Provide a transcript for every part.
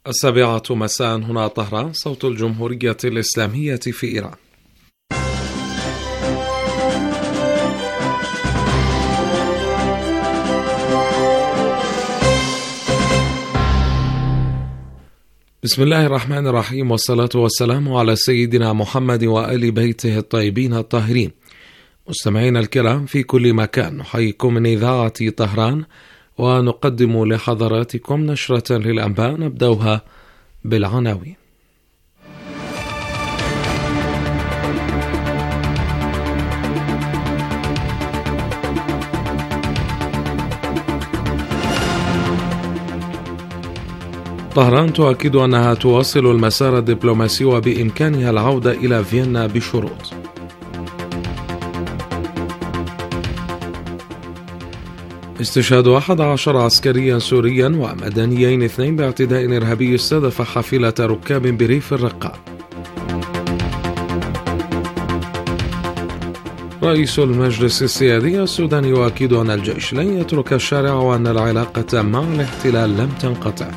السابعة مساء هنا طهران، صوت الجمهورية الإسلامية في إيران. بسم الله الرحمن الرحيم، والصلاة والسلام على سيدنا محمد وآل بيته الطيبين الطاهرين. مستمعينا الكرام في كل مكان، نحييكم من إذاعة طهران ونقدم لحضراتكم نشرة للأنباء نبدأها بالعناوين. طهران تؤكد أنها تواصل المسار الدبلوماسي وبإمكانها العودة إلى فيينا بشروط. استشهاد 11 عسكريا سوريا ومدنيين 2 باعتداء إرهابي استهدف حافلة ركاب بريف الرقة. رئيس المجلس السيادي السوداني يؤكد أن الجيش لن يترك الشارع وأن العلاقة مع الاحتلال لم تنقطع.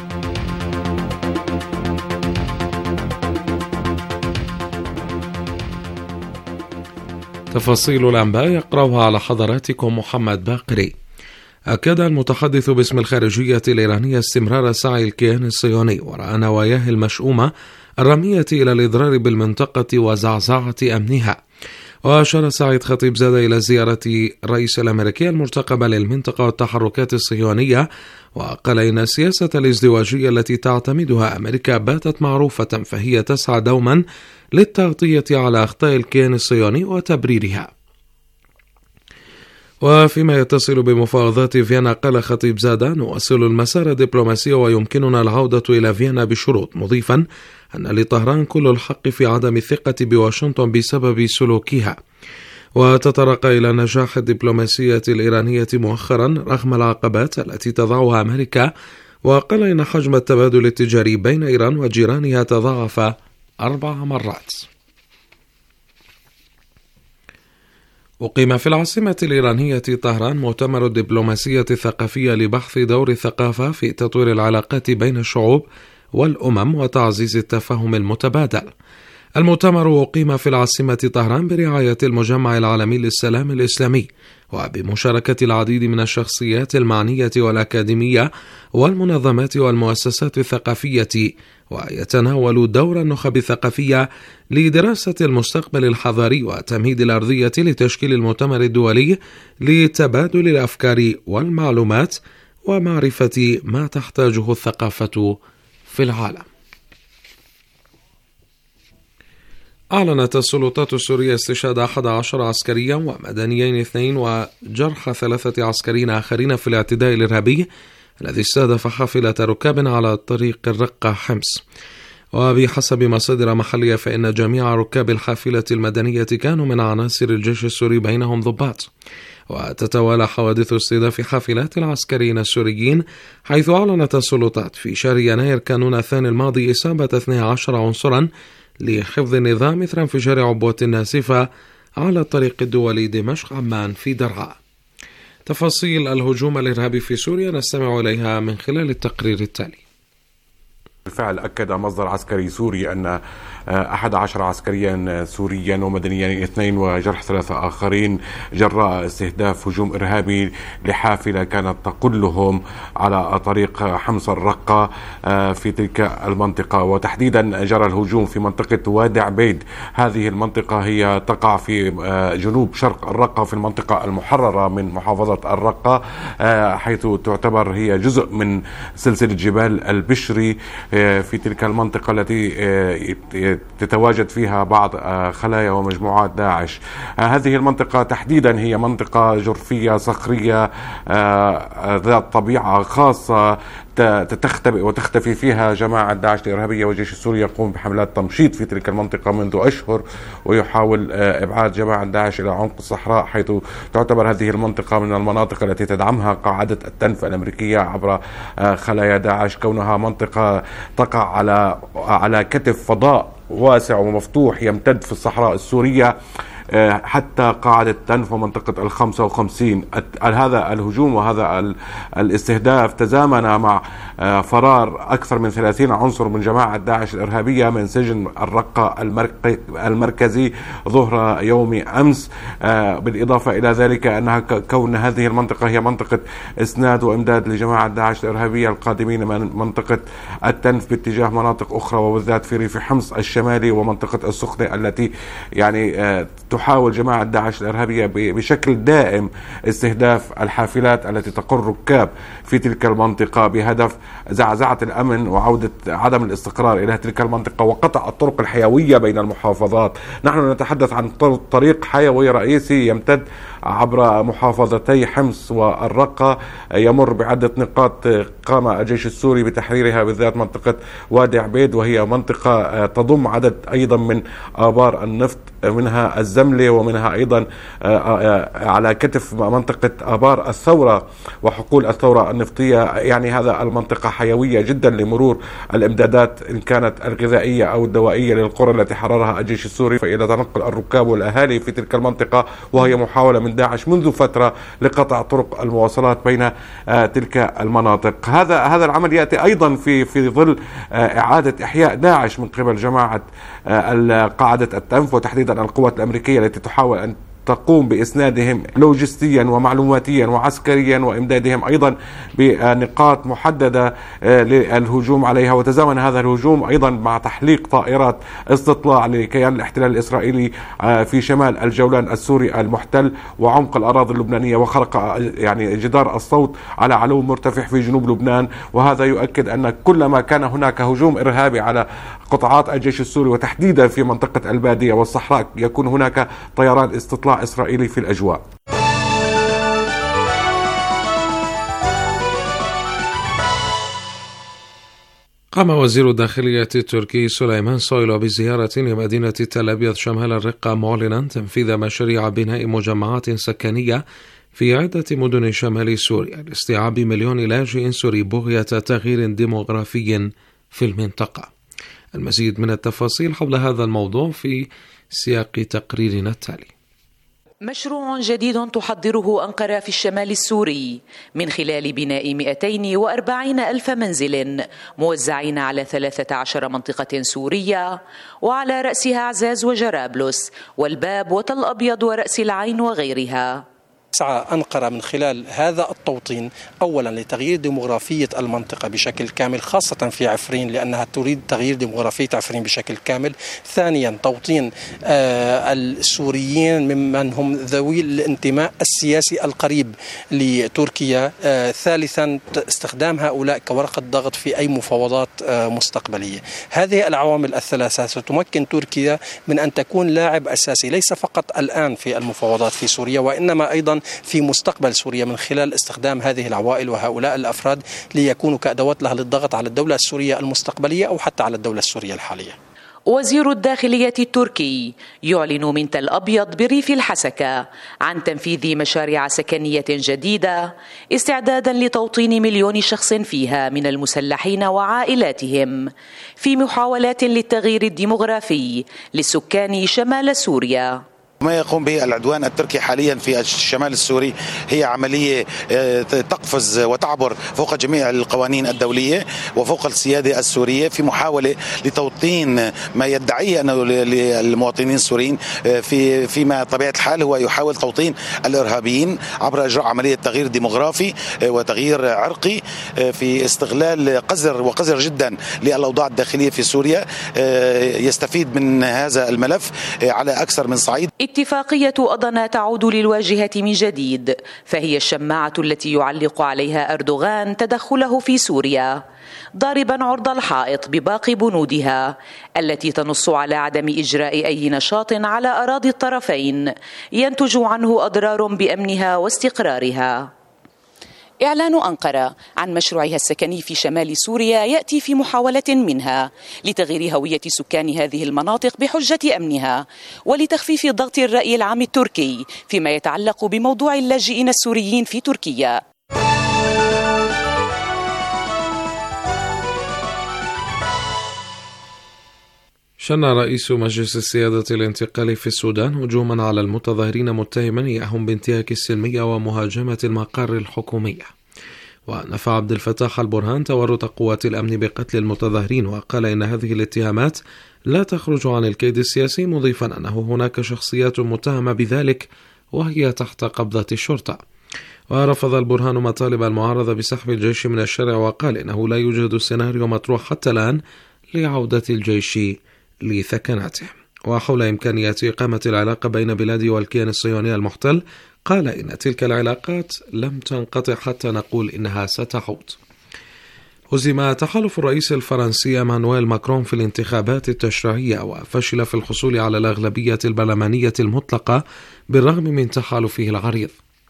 تفاصيل الأنباء يقرأها على حضراتكم محمد باقري. أكد المتحدث باسم الخارجية الإيرانية استمرار سعي الكيان الصهيوني وراء نواياه المشؤومة الرامية إلى الإضرار بالمنطقة وزعزعة أمنها. وأشار سعيد خطيبزادة إلى زيارة الرئيس الأمريكي المرتقبة للمنطقة والتحركات الصهيونية، وقال إن السياسة الازدواجية التي تعتمدها أمريكا باتت معروفة، فهي تسعى دوما للتغطية على أخطاء الكيان الصهيوني وتبريرها. وفيما يتصل بمفاوضات فيينا، قال خطيبزادة: نواصل المسار الدبلوماسي ويمكننا العودة إلى فيينا بشروط، مضيفا أن لطهران كل الحق في عدم الثقة بواشنطن بسبب سلوكها. وتطرق إلى نجاح الدبلوماسية الإيرانية مؤخرا رغم العقبات التي تضعها أمريكا، وقال إن حجم التبادل التجاري بين إيران وجيرانها تضاعف 4 مرات. أقيم في العاصمة الإيرانية طهران مؤتمر الدبلوماسية الثقافية لبحث دور الثقافة في تطوير العلاقات بين الشعوب والأمم وتعزيز التفاهم المتبادل. المؤتمر أقيم في العاصمة طهران برعاية المجمع العالمي للسلام الإسلامي، وبمشاركة العديد من الشخصيات المعنية والأكاديمية والمنظمات والمؤسسات الثقافية، ويتناول دور النخب الثقافية لدراسة المستقبل الحضاري وتمهيد الأرضية لتشكيل المؤتمر الدولي لتبادل الأفكار والمعلومات ومعرفة ما تحتاجه الثقافة في العالم. أعلنت السلطات السورية استشهاد 11 عسكريا ومدنيين 2 وجرح 3 عسكريين آخرين في الاعتداء الإرهابي الذي استهدف حافلة ركاب على طريق الرقة حمص. وبحسب مصادر محلية فإن جميع ركاب الحافلة المدنية كانوا من عناصر الجيش السوري، بينهم ضباط. وتتوالى حوادث استهداف حافلات العسكريين السوريين، حيث أعلنت السلطات في شهر يناير كانون الثاني الماضي إصابة 12 عنصرا لحفظ النظام إثر انفجار عبوة ناسفة على الطريق الدولي دمشق عمان في درعا. تفاصيل الهجوم الإرهابي في سوريا نستمع إليها من خلال التقرير التالي. بالفعل أكد مصدر عسكري سوري أن 11 عسكريا سوريا ومدنيا 2 وجرح 3 آخرين جراء استهداف هجوم إرهابي لحافلة كانت تقلهم على طريق حمص الرقة في تلك المنطقة، وتحديدا جرى الهجوم في منطقة وادي عبيد. هذه المنطقة هي تقع في جنوب شرق الرقة في المنطقة المحررة من محافظة الرقة، حيث تعتبر هي جزء من سلسلة جبال البشري في تلك المنطقة التي تتواجد فيها بعض خلايا ومجموعات داعش. هذه المنطقة تحديدا هي منطقة جرفية صخرية ذات طبيعة خاصة تختبئ وتختفي فيها جماعة داعش الإرهابية، والجيش السوري يقوم بحملات تمشيط في تلك المنطقة منذ أشهر، ويحاول إبعاد جماعة داعش إلى عمق الصحراء، حيث تعتبر هذه المنطقة من المناطق التي تدعمها قاعدة التنف الأمريكية عبر خلايا داعش، كونها منطقة تقع على كتف فضاء واسع ومفتوح يمتد في الصحراء السورية. حتى قاعدة تنف ومنطقة ال55. هذا الهجوم وهذا الاستهداف تزامن مع فرار أكثر من 30 عنصر من جماعة داعش الإرهابية من سجن الرقة المركزي ظهر يوم أمس. بالإضافة إلى ذلك أنها كون هذه المنطقة هي منطقة إسناد وإمداد لجماعة داعش الإرهابية القادمين من منطقة التنف باتجاه مناطق أخرى، وبالذات في ريف حمص الشمالي ومنطقة السخنة التي يعني تحاول جماعة داعش الإرهابية بشكل دائم استهداف الحافلات التي تقر ركاب في تلك المنطقة بهدف زعزعة الأمن وعودة عدم الاستقرار إلى تلك المنطقة وقطع الطرق الحيوية بين المحافظات. نحن نتحدث عن طريق حيوي رئيسي يمتد عبر محافظتي حمص والرقة، يمر بعدة نقاط قام الجيش السوري بتحريرها، بالذات منطقة وادي عبيد، وهي منطقة تضم عدد أيضا من آبار النفط، منها الزملة ومنها أيضا على كتف منطقة آبار الثورة وحقول الثورة النفطية. يعني هذا المنطقة حيوية جدا لمرور الإمدادات إن كانت الغذائية أو الدوائية للقرى التي حررها الجيش السوري، فإلى تنقل الركاب والأهالي في تلك المنطقة، وهي محاولة من داعش منذ فترة لقطع طرق المواصلات بين تلك المناطق. هذا العمل يأتي أيضا في ظل إعادة إحياء داعش من قبل جماعة قاعدة التنف، وتحديدا القوات الأمريكية التي تحاول أن تقوم بإسنادهم لوجستيا ومعلوماتيا وعسكريا، وإمدادهم أيضا بنقاط محددة للهجوم عليها. وتزامن هذا الهجوم أيضا مع تحليق طائرات استطلاع لكيان الاحتلال الإسرائيلي في شمال الجولان السوري المحتل وعمق الأراضي اللبنانية، وخرق يعني جدار الصوت على علو مرتفع في جنوب لبنان. وهذا يؤكد أن كلما كان هناك هجوم إرهابي على قطاعات الجيش السوري وتحديدا في منطقة البادية والصحراء يكون هناك طيران استطلاع إسرائيلي في الأجواء. قام وزير الداخلية التركي سليمان سويلو بزيارة لمدينة تل أبيض شمال الرقة، معلنا تنفيذ مشاريع بناء مجمعات سكنية في عدة مدن شمال سوريا لاستيعاب 1,000,000 لاجئ سوري بغية تغيير ديموغرافي في المنطقة. المزيد من التفاصيل حول هذا الموضوع في سياق تقريرنا التالي. مشروع جديد تحضره أنقرة في الشمال السوري من خلال بناء 240,000 منزل موزعين على 13 منطقة سورية، وعلى رأسها عزاز وجرابلس والباب وتل أبيض ورأس العين وغيرها. تسعى أنقرة من خلال هذا التوطين أولا لتغيير ديموغرافية المنطقة بشكل كامل، خاصة في عفرين لأنها تريد تغيير ديموغرافية عفرين بشكل كامل. ثانيا توطين السوريين ممن هم ذوي الانتماء السياسي القريب لتركيا. ثالثا استخدام هؤلاء كورقة ضغط في أي مفاوضات مستقبلية. هذه العوامل الثلاثة ستمكن تركيا من أن تكون لاعب أساسي ليس فقط الآن في المفاوضات في سوريا، وإنما أيضا في مستقبل سوريا من خلال استخدام هذه العوائل وهؤلاء الأفراد ليكونوا كأدوات لها للضغط على الدولة السورية المستقبلية أو حتى على الدولة السورية الحالية. وزير الداخلية التركي يعلن من تل أبيض بريف الحسكة عن تنفيذ مشاريع سكنية جديدة استعدادا لتوطين 1,000,000 شخص فيها من المسلحين وعائلاتهم في محاولات للتغيير الديمغرافي للسكان شمال سوريا. ما يقوم به العدوان التركي حاليا في الشمال السوري هي عملية تقفز وتعبر فوق جميع القوانين الدولية وفوق السيادة السورية في محاولة لتوطين ما يدعيه أنه للمواطنين السوريين، فيما طبيعة الحال هو يحاول توطين الإرهابيين عبر إجراء عملية تغيير ديموغرافي وتغيير عرقي في استغلال قذر جدا للأوضاع الداخلية في سوريا. يستفيد من هذا الملف على أكثر من صعيد. اتفاقية أضنا تعود للواجهة من جديد، فهي الشماعة التي يعلق عليها أردوغان تدخله في سوريا، ضاربا عرض الحائط بباقي بنودها التي تنص على عدم إجراء أي نشاط على أراضي الطرفين ينتج عنه أضرار بأمنها واستقرارها. إعلان أنقرة عن مشروعها السكني في شمال سوريا يأتي في محاولة منها لتغيير هوية سكان هذه المناطق بحجة أمنها ولتخفيف ضغط الرأي العام التركي فيما يتعلق بموضوع اللاجئين السوريين في تركيا. شن رئيس مجلس السيادة الانتقالي في السودان هجوما على المتظاهرين متهما إياهم بانتهاك السلمية ومهاجمة المقر الحكومية. ونفى عبد الفتاح البرهان تورط قوات الأمن بقتل المتظاهرين، وقال إن هذه الاتهامات لا تخرج عن الكيد السياسي، مضيفا أنه هناك شخصيات متهمة بذلك وهي تحت قبضة الشرطة. ورفض البرهان مطالب المعارضة بسحب الجيش من الشارع، وقال إنه لا يوجد سيناريو مطروح حتى الآن لعودة الجيش لثكناته. وحول إمكانية إقامة العلاقة بين بلادي والكيان الصهيوني المحتل، قال إن تلك العلاقات لم تنقطع حتى نقول إنها ستعود. هزم تحالف الرئيس الفرنسي مانويل ماكرون في الانتخابات التشريعية، وفشل في الحصول على الأغلبية البرلمانية المطلقة بالرغم من تحالفه العريض.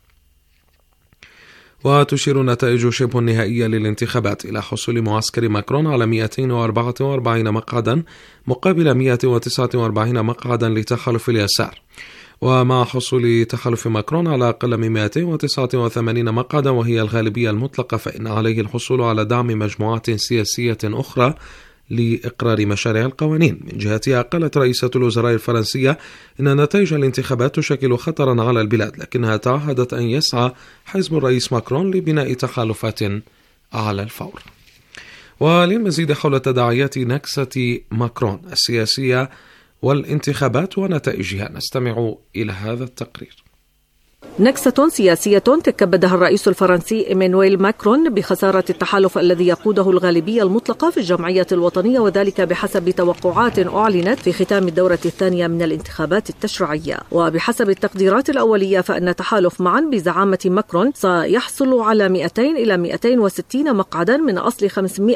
وتشير نتائج شبه النهائية للانتخابات إلى حصول معسكر ماكرون على 244 مقعدا مقابل 149 مقعدا لتحالف اليسار. ومع حصول تحالف ماكرون على أقل من 289 مقعدا وهي الغالبية المطلقة، فإن عليه الحصول على دعم مجموعات سياسية أخرى لإقرار مشاريع القوانين. من جهتها قالت رئيسة الوزراء الفرنسية إن نتائج الانتخابات تشكل خطرا على البلاد، لكنها تعهدت أن يسعى حزب الرئيس ماكرون لبناء تحالفات على الفور. وللمزيد حول تداعيات نكسة ماكرون السياسية والانتخابات ونتائجها نستمع إلى هذا التقرير. نكسة سياسية تكبدها الرئيس الفرنسي إيمانويل ماكرون بخسارة التحالف الذي يقوده الغالبية المطلقة في الجمعية الوطنية، وذلك بحسب توقعات أعلنت في ختام الدورة الثانية من الانتخابات التشريعية. وبحسب التقديرات الأولية فإن تحالف معا بزعامة ماكرون سيحصل على 200 إلى 260 مقعدا من أصل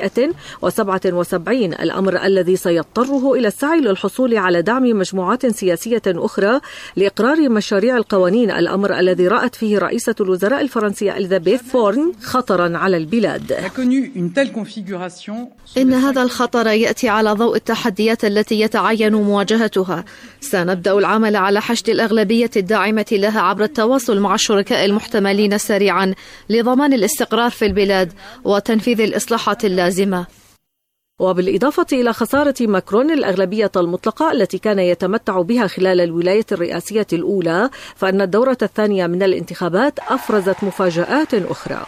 577، الأمر الذي سيضطره إلى السعي للحصول على دعم مجموعات سياسية أخرى لإقرار مشاريع القوانين، الأمر الذي رأت فيه رئيسة الوزراء الفرنسية إليزابيث بورن خطرا على البلاد. إن هذا الخطر يأتي على ضوء التحديات التي يتعين مواجهتها. سنبدأ العمل على حشد الأغلبية الداعمة لها عبر التواصل مع الشركاء المحتملين سريعا لضمان الاستقرار في البلاد وتنفيذ الإصلاحات اللازمة. وبالإضافة إلى خسارة ماكرون الأغلبية المطلقة التي كان يتمتع بها خلال الولاية الرئاسية الأولى، فإن الدورة الثانية من الانتخابات أفرزت مفاجآت أخرى.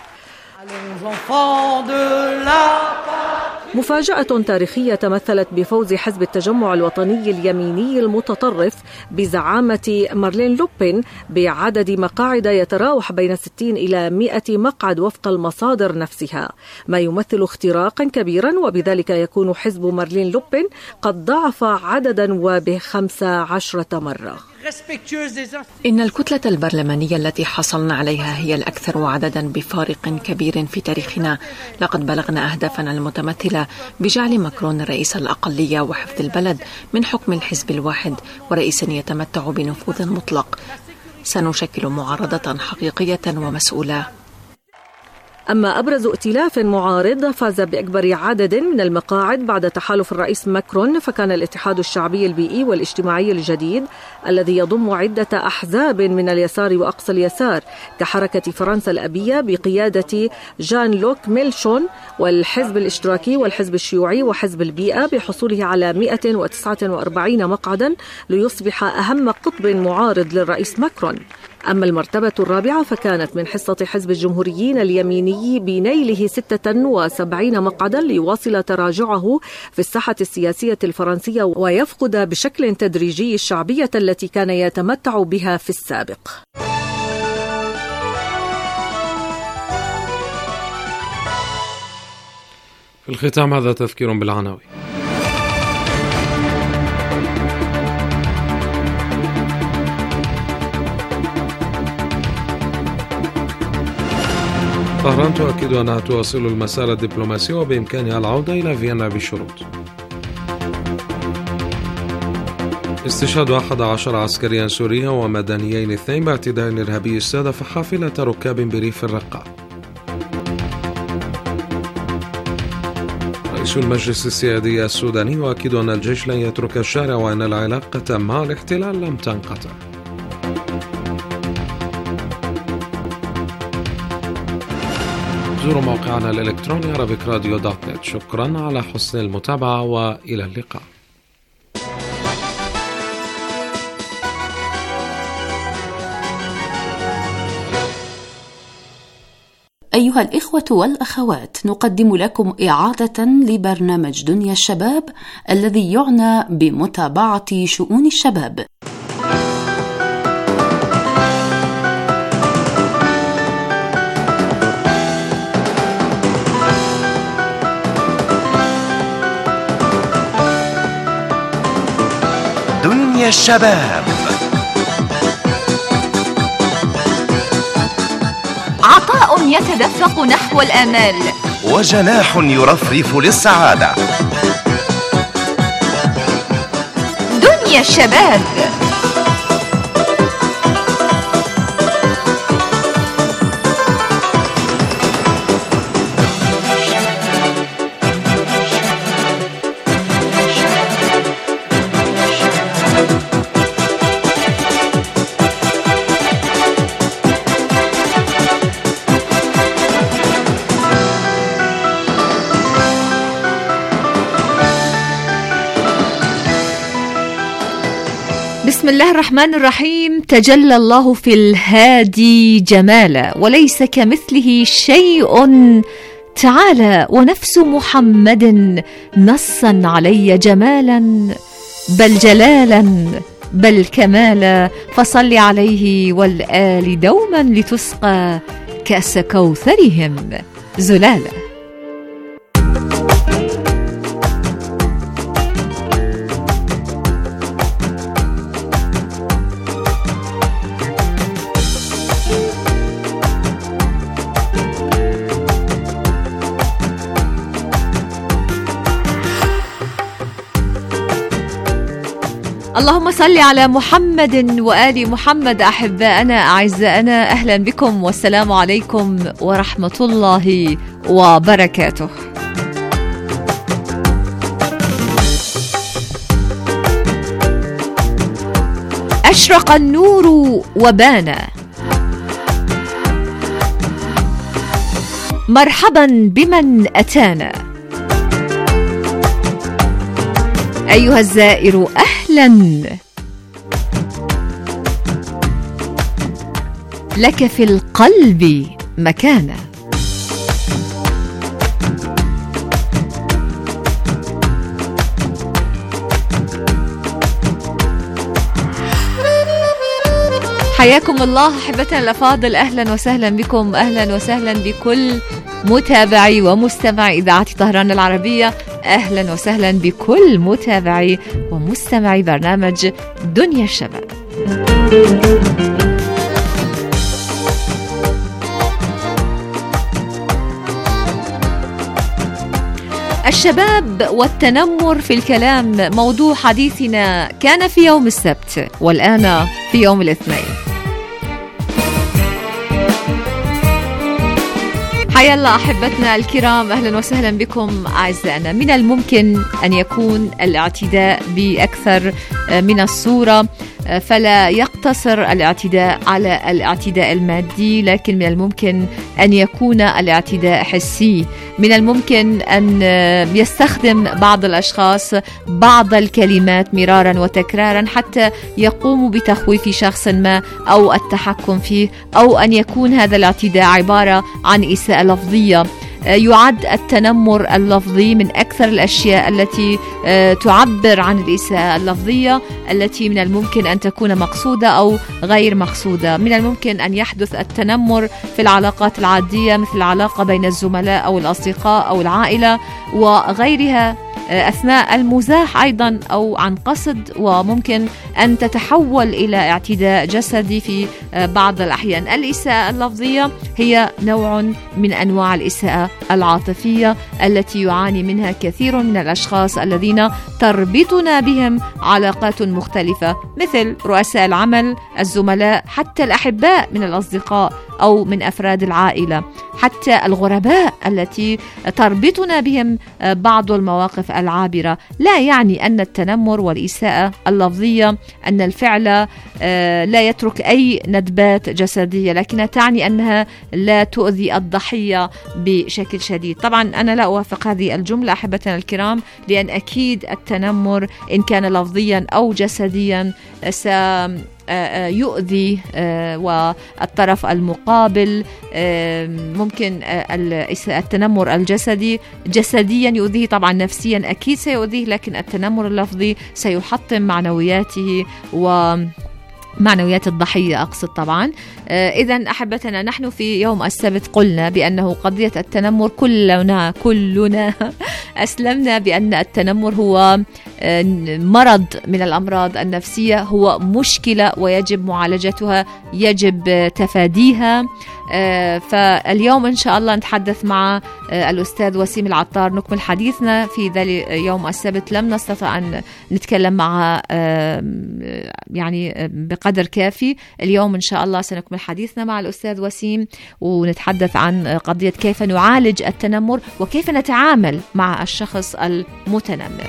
مفاجأة تاريخية تمثلت بفوز حزب التجمع الوطني اليميني المتطرف بزعامة مارلين لوبين بعدد مقاعد يتراوح بين 60 إلى 100 مقعد وفق المصادر نفسها، ما يمثل اختراقا كبيرا، وبذلك يكون حزب مارلين لوبين قد ضاعف عددا وب15 مرة. إن الكتلة البرلمانية التي حصلنا عليها هي الأكثر عددا بفارق كبير في تاريخنا. لقد بلغنا أهدافنا المتمثلة بجعل ماكرون رئيس الأقلية وحفظ البلد من حكم الحزب الواحد ورئيس يتمتع بنفوذ مطلق. سنشكل معارضة حقيقية ومسؤولة. أما أبرز ائتلاف معارض فاز بأكبر عدد من المقاعد بعد تحالف الرئيس ماكرون فكان الاتحاد الشعبي البيئي والاجتماعي الجديد، الذي يضم عدة أحزاب من اليسار وأقصى اليسار كحركة فرنسا الأبية بقيادة جان لوك ميلشون، والحزب الاشتراكي والحزب الشيوعي وحزب البيئة، بحصوله على 149 مقعدا ليصبح أهم قطب معارض للرئيس ماكرون. أما المرتبة الرابعة فكانت من حصة حزب الجمهوريين اليميني بنيله 76 مقعدا ليواصل تراجعه في الساحة السياسية الفرنسية ويفقد بشكل تدريجي الشعبية التي كان يتمتع بها في السابق. في الختام هذا تذكير بالعناوين. طهران تؤكد أنها تواصل المسار الدبلوماسي وبإمكانها العودة إلى فيينا بشروط. استشهاد 11 عسكريا سوريا ومدنيين 2 باعتداء إرهابي استهدف حافلة ركاب بريف الرقة. رئيس المجلس السيادي السوداني يؤكد أن الجيش لن يترك الشارع وأن العلاقة مع الاحتلال لم تنقطع. زوروا موقعنا الإلكتروني arabicradio.net. شكرا على حسن المتابعة وإلى اللقاء. أيها الإخوة والأخوات، نقدم لكم إعادة لبرنامج دنيا الشباب الذي يعنى بمتابعة شؤون الشباب. دنيا الشباب، عطاء يتدفق نحو الآمال، وجناح يرفرف للسعادة. دنيا الشباب. بسم الله الرحمن الرحيم. تجلى الله في الهادي جمالا، وليس كمثله شيء تعالى، ونفس محمد نصا علي جمالا بل جلالا بل كمالا، فصل عليه والآل دوما لتسقى كأس كوثرهم زلالا. اللهم صل على محمد وآل محمد. أحباءنا أعزائنا، أهلا بكم والسلام عليكم ورحمة الله وبركاته. أشرق النور وبان، مرحبا بمن أتانا. أيها الزائر أهلا، لك في القلب مكانا. حياكم الله أحبتنا الأفاضل، أهلا وسهلا بكم، أهلا وسهلا بكل متابعي ومستمعي إذاعة طهران العربية، أهلا وسهلا بكل متابعي ومستمعي برنامج دنيا الشباب. الشباب والتنمر في الكلام موضوع حديثنا كان في يوم السبت، والآن في يوم الاثنين. حيا الله أحبتنا الكرام، أهلا وسهلا بكم أعزائنا. من الممكن أن يكون الاعتداء بأكثر من الصورة، فلا يقتصر الاعتداء على الاعتداء المادي، لكن من الممكن أن يكون الاعتداء حسي. من الممكن أن يستخدم بعض الأشخاص بعض الكلمات مرارا وتكرارا حتى يقوموا بتخويف شخص ما أو التحكم فيه، أو أن يكون هذا الاعتداء عبارة عن إساءة لفظية. يعد التنمر اللفظي من أكثر الأشياء التي تعبر عن الإساءة اللفظية، التي من الممكن أن تكون مقصودة أو غير مقصودة. من الممكن أن يحدث التنمر في العلاقات العادية، مثل العلاقة بين الزملاء أو الأصدقاء أو العائلة وغيرها، أثناء المزاح أيضا أو عن قصد، وممكن أن تتحول إلى اعتداء جسدي في بعض الأحيان. الإساءة اللفظية هي نوع من أنواع الإساءة العاطفية التي يعاني منها كثير من الأشخاص الذين تربطنا بهم علاقات مختلفة، مثل رؤساء العمل، الزملاء، حتى الأحباء من الأصدقاء أو من أفراد العائلة، حتى الغرباء التي تربطنا بهم بعض المواقف العابرة. لا يعني أن التنمر والإساءة اللفظية أن الفعل لا يترك أي ندبات جسدية، لكنها تعني أنها لا تؤذي الضحية بشكل شديد. طبعا أنا لا أوافق هذه الجملة أحبتنا الكرام، لأن أكيد التنمر إن كان لفظيا أو جسديا يؤذي والطرف المقابل، ممكن التنمر الجسدي جسديا يؤذيه، طبعا نفسيا أكيد سيؤذيه، لكن التنمر اللفظي سيحطم معنوياته ومعنويات الضحية أقصد طبعا. إذن أحبتنا، نحن في يوم السبت قلنا بأنه قضية التنمر كلنا أسلمنا بأن التنمر هو مرض من الأمراض النفسية، هو مشكلة ويجب معالجتها، يجب تفاديها. فاليوم إن شاء الله نتحدث مع الأستاذ وسيم العطار، نكمل حديثنا في ذلك يوم السبت. لم نستطع أن نتكلم معها يعني بقدر كافي. اليوم إن شاء الله سنكمل حديثنا مع الأستاذ وسيم ونتحدث عن قضية كيف نعالج التنمر وكيف نتعامل مع الشخص المتنمر.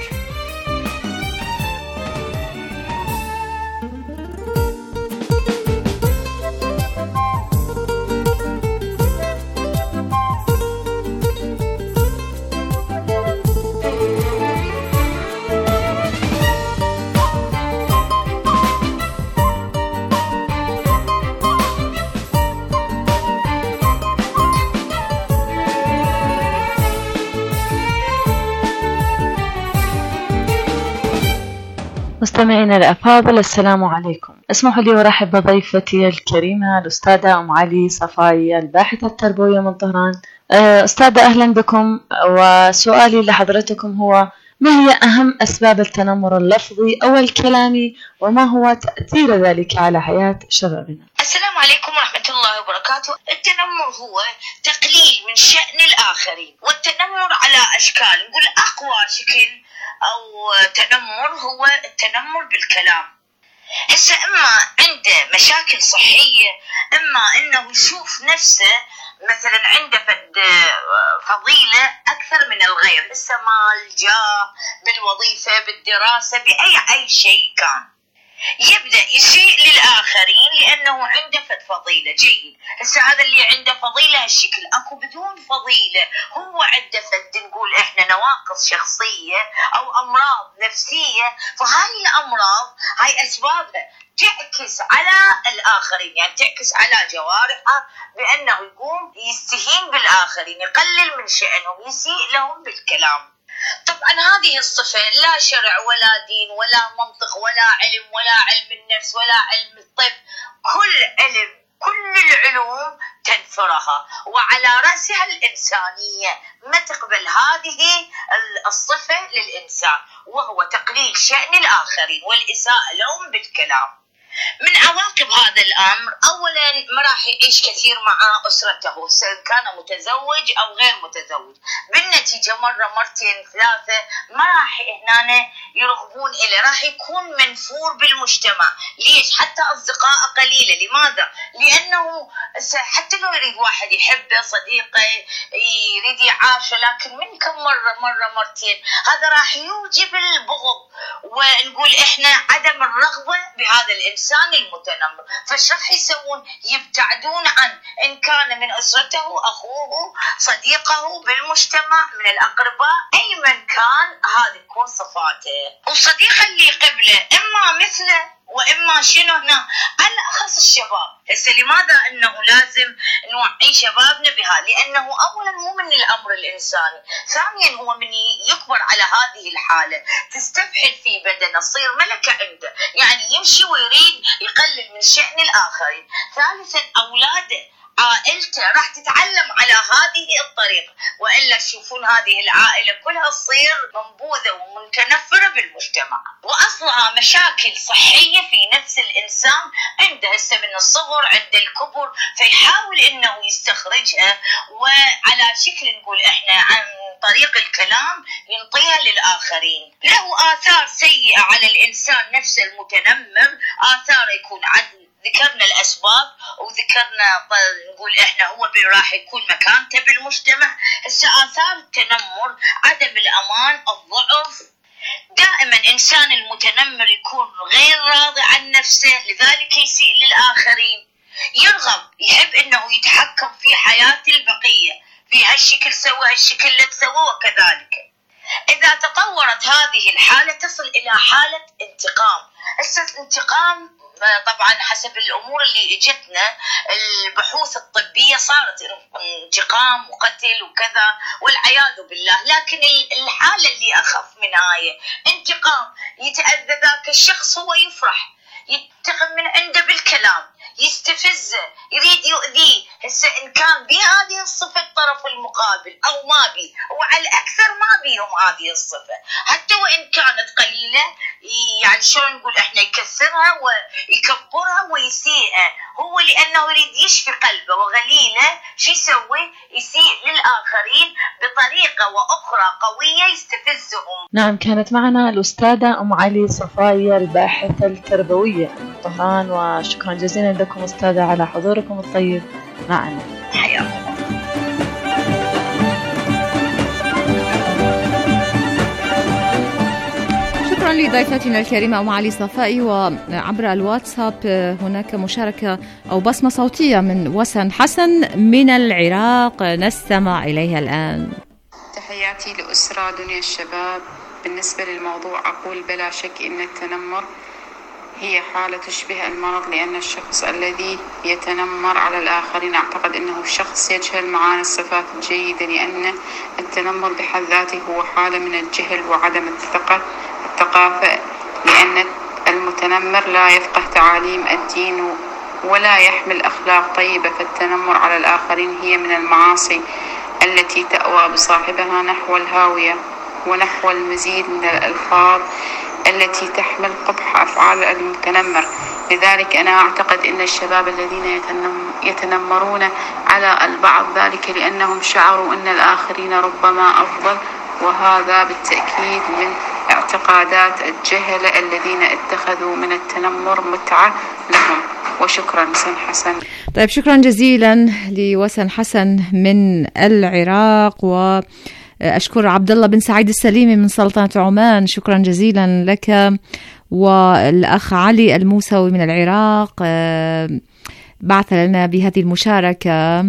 مستمعينا الأفاضل، السلام عليكم. اسمحوا لي ورحب بضيفتي الكريمة الأستاذة أم علي صفاي، الباحثة التربوية من طهران. أستاذة أهلا بكم، وسؤالي لحضرتكم هو: ما هي أهم أسباب التنمر اللفظي أو الكلامي، وما هو تأثير ذلك على حياة شبابنا؟ السلام عليكم ورحمة الله وبركاته. التنمر هو تقليل من شأن الآخرين، والتنمر على أشكال. نقول أقوى شكل أو تنمر هو التنمر بالكلام. هسه إما عنده مشاكل صحية، إما إنه يشوف نفسه مثلا عنده فضيلة أكثر من الغير، هسه مال، جاه، بالوظيفة، بالدراسة، بأي شيء كان، يبدأ يسيء للآخرين لأنه عنده فضيلة. جيد، هسه هذا اللي عنده فضيلة هالشكل، أكو بدون فضيلة هو عنده نقول إحنا نواقص شخصية أو أمراض نفسية. فهاي الأمراض هاي أسبابها تعكس على الآخرين، يعني تعكس على جوارحه بأنه يقوم يستهين بالآخرين، يقلل من شأنهم، يسيء لهم بالكلام. طبعا هذه الصفة لا شرع ولا دين ولا منطق ولا علم ولا علم النفس ولا علم الطب، كل العلوم تنفرها، وعلى رأسها الإنسانية. ما تقبل هذه الصفة للإنسان، وهو تقليل شأن الآخرين والإساءة لهم بالكلام. من عواقب هذا الأمر، أولا ما راح يعيش كثير مع أسرته، سواء كان متزوج أو غير متزوج. بالنتيجة مرة مرتين ثلاثة ما راح هنا يرغبون إليه، راح يكون منفور بالمجتمع. ليش؟ حتى أصدقائه قليلة. لماذا؟ لأنه حتى لو يريد واحد يحبه، صديقه يريد يعاشه، لكن من كم مرة مرتين هذا راح يوجب البغض، ونقول إحنا عدم الرغبة بهذا الإنسان المتنمر. فايش راح يسوون؟ يبتعدون عن، إن كان من أسرته، أخوه، صديقه، بالمجتمع، من الأقرباء، أي من كان، هذه تكون صفاته. والصديق اللي قبله إما مثله وإما شنو هنا، على أخص الشباب. هسه لماذا أنه لازم نوعي شبابنا بها؟ لأنه أولا مو من الأمر الإنساني، ثانيا هو من يكبر على هذه الحالة تستفحل في بدنه، تصير ملكة عنده، يعني يمشي ويريد يقلل من شأن الآخرين. ثالثا أولاده، عائلته راح تتعلم على هذه الطريقة، وإلا تشوفون هذه العائلة كلها تصير منبوذة ومتنفرة بالمجتمع، وأصلها مشاكل صحية في نفس الإنسان عنده هسه من الصغر عند الكبر، فيحاول إنه يستخرجها، وعلى شكل نقول إحنا عن طريق الكلام ينطيها للآخرين. له آثار سيئة على الإنسان نفسه المتنمر، آثار يكون عدل. ذكرنا الأسباب وذكرنا نقول إحنا هو راح يكون مكانته بالمجتمع. هسه آثار التنمر عدم الأمان، الضعف. دائما إنسان المتنمر يكون غير راضي عن نفسه، لذلك يسيء للآخرين. يرغب، يحب إنه يتحكم في حياة البقية، في هالشكل سوى هالشكل لا تسوى وكذلك. إذا تطورت هذه الحالة تصل إلى حالة انتقام. الانتقام طبعا حسب الأمور اللي اجتنا البحوث الطبية صارت انتقام وقتل وكذا والعياذ بالله، لكن الحالة اللي أخف من هاي انتقام، يتأذى ذاك الشخص، هو يفرح، ينتقم من عنده بالكلام، يستفزه، يريد يؤذيه. هسه إن كان بهذه الصفة الطرف المقابل أو ما بي، وعلى الأكثر ما بيهم هذه الصفة، حتى وإن كانت قليلة، يعني شلون نقول إحنا، يكسرها ويكبرها ويسيئها، هو لأنه يريد يشفي قلبه وغليله. شو يسوي؟ يسيء للآخرين بطريقة وأخرى قوية يستفزهم. نعم، كانت معنا الأستاذة أم علي صفايا الباحثة التربوية من طهران، وشكرا جزيلا لكم أستاذة على حضوركم الطيب معنا. حياكم. شكرا لضيفتنا الكريمة أم علي صفائي. وعبر الواتساب هناك مشاركة أو بصمة صوتية من وسن حسن من العراق، نستمع إليها الآن. تحياتي لأسرة دنيا الشباب. بالنسبة للموضوع أقول بلا شك إن التنمر هي حالة تشبه المرض، لأن الشخص الذي يتنمر على الآخرين أعتقد أنه شخص يجهل معاني الصفات الجيدة، لأن التنمر بحد ذاته هو حالة من الجهل وعدم الثقافة، لأن المتنمر لا يفقه تعاليم الدين ولا يحمل أخلاق طيبة. فالتنمر على الآخرين هي من المعاصي التي تأوى بصاحبها نحو الهاوية ونحو المزيد من الألفاظ التي تحمل قبح أفعال المتنمر. لذلك أنا أعتقد أن الشباب الذين يتنمرون على البعض ذلك لأنهم شعروا أن الآخرين ربما أفضل، وهذا بالتأكيد من اعتقادات الجهلة الذين اتخذوا من التنمر متعة لهم. وشكرا وسن حسن. طيب، شكرا جزيلا لوسن حسن من العراق، وأشكر عبد الله بن سعيد السليمي من سلطنة عمان، شكرا جزيلا لك. والأخ علي الموسوي من العراق بعث لنا بهذه المشاركة.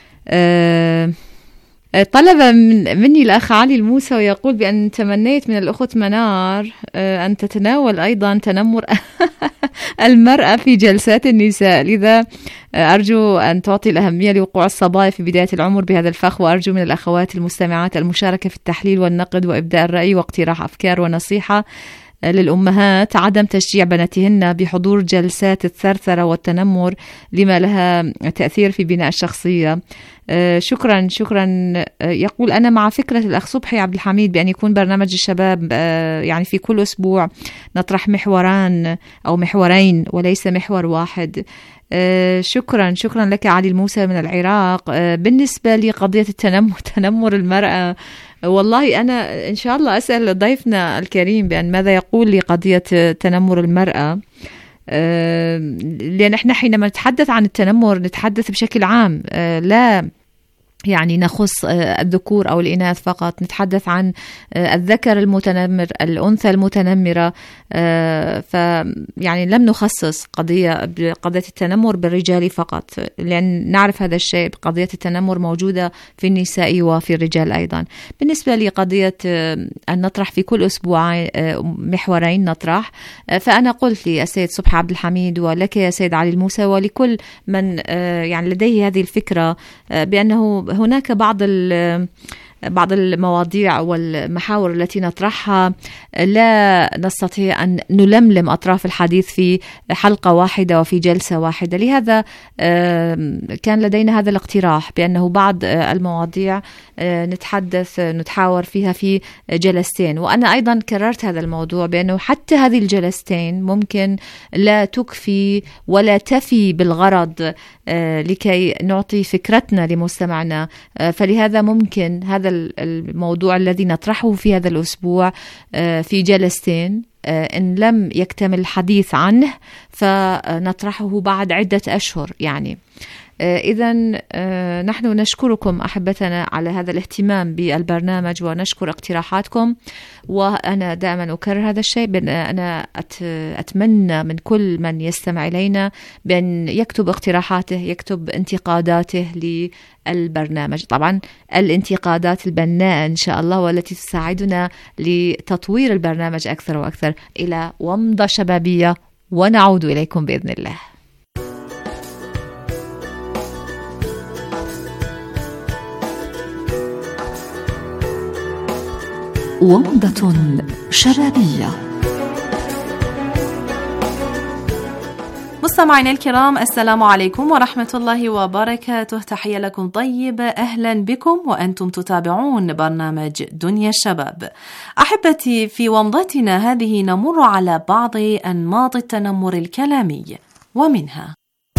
طلب مني الأخ علي الموسوي يقول بأن تمنيت من الأخت منار أن تتناول أيضا تنمر المرأة في جلسات النساء، لذا أرجو أن تعطي الأهمية لوقوع الصبايا في بداية العمر بهذا الفخ، وأرجو من الأخوات المستمعات المشاركة في التحليل والنقد وإبداء الرأي واقتراح أفكار ونصيحة للأمهات عدم تشجيع بناتهن بحضور جلسات الثرثرة والتنمر لما لها تأثير في بناء الشخصية. شكرا. يقول أنا مع فكرة الأخ صبحي عبد الحميد بأن يكون برنامج الشباب يعني في كل أسبوع نطرح محوران أو محورين وليس محور واحد. شكرا لك علي الموسى من العراق. بالنسبة لقضية تنمر المرأة، والله أنا إن شاء الله أسأل ضيفنا الكريم بأن ماذا يقول لقضية تنمر المرأة، لأن إحنا حينما نتحدث عن التنمر نتحدث بشكل عام، لا يعني نخص الذكور أو الإناث فقط، نتحدث عن الذكر المتنمر، الأنثى المتنمرة، فيعني لم نخصص قضية التنمر بالرجال فقط، لأن نعرف هذا الشيء، قضية التنمر موجودة في النساء وفي الرجال أيضا. بالنسبة لقضية أن نطرح في كل أسبوع محورين نطرح، فأنا قلت للسيد صبحي عبد الحميد ولك يا سيد علي الموسى ولكل من يعني لديه هذه الفكرة بأنه هناك بعض المواضيع والمحاور التي نطرحها لا نستطيع أن نلملم أطراف الحديث في حلقة واحدة وفي جلسة واحدة، لهذا كان لدينا هذا الاقتراح بأنه بعض المواضيع نتحاور فيها في جلستين. وأنا أيضا كررت هذا الموضوع بأنه حتى هذه الجلستين ممكن لا تكفي ولا تفي بالغرض لكي نعطي فكرتنا لمستمعنا، فلهذا ممكن هذا الموضوع الذي نطرحه في هذا الأسبوع في جلستين إن لم يكتمل الحديث عنه فنطرحه بعد عدة أشهر يعني. إذا نحن نشكركم أحبتنا على هذا الاهتمام بالبرنامج ونشكر اقتراحاتكم. وأنا دائما أكرر هذا الشيء، بأن أنا أتمنى من كل من يستمع إلينا بأن يكتب اقتراحاته، يكتب انتقاداته للبرنامج. طبعا الانتقادات البناءة إن شاء الله والتي تساعدنا لتطوير البرنامج أكثر وأكثر إلى ومضة شبابية، ونعود إليكم بإذن الله. ومضة شبابية. مستمعينا الكرام، السلام عليكم ورحمة الله وبركاته. تحية لكم طيبة، أهلا بكم وأنتم تتابعون برنامج دنيا الشباب. أحبتي، في ومضتنا هذه نمر على بعض أنماط التنمر الكلامي، ومنها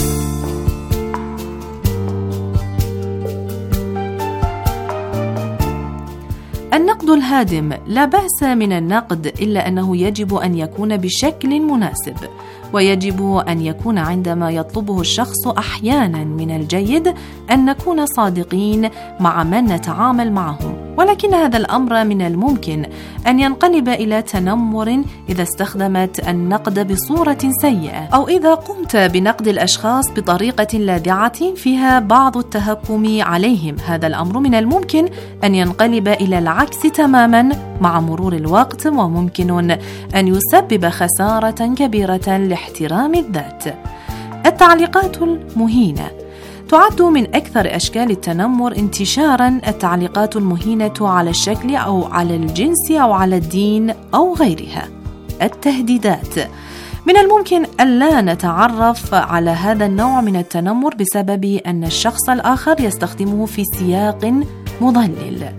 النقد الهادم. لا بأس من النقد، إلا أنه يجب أن يكون بشكل مناسب، ويجب أن يكون عندما يطلبه الشخص. أحيانا من الجيد أن نكون صادقين مع من نتعامل معهم، ولكن هذا الأمر من الممكن أن ينقلب إلى تنمر إذا استخدمت النقد بصورة سيئة، أو إذا قمت بنقد الأشخاص بطريقة لاذعة فيها بعض التهكم عليهم. هذا الأمر من الممكن أن ينقلب إلى العكس تماما مع مرور الوقت، وممكن أن يسبب خسارة كبيرة لاحترام الذات. التعليقات المهينة تعد من أكثر أشكال التنمر انتشاراً. التعليقات المهينة على الشكل أو على الجنس أو على الدين أو غيرها. التهديدات من الممكن ألا نتعرف على هذا النوع من التنمر بسبب أن الشخص الآخر يستخدمه في سياق مضلل.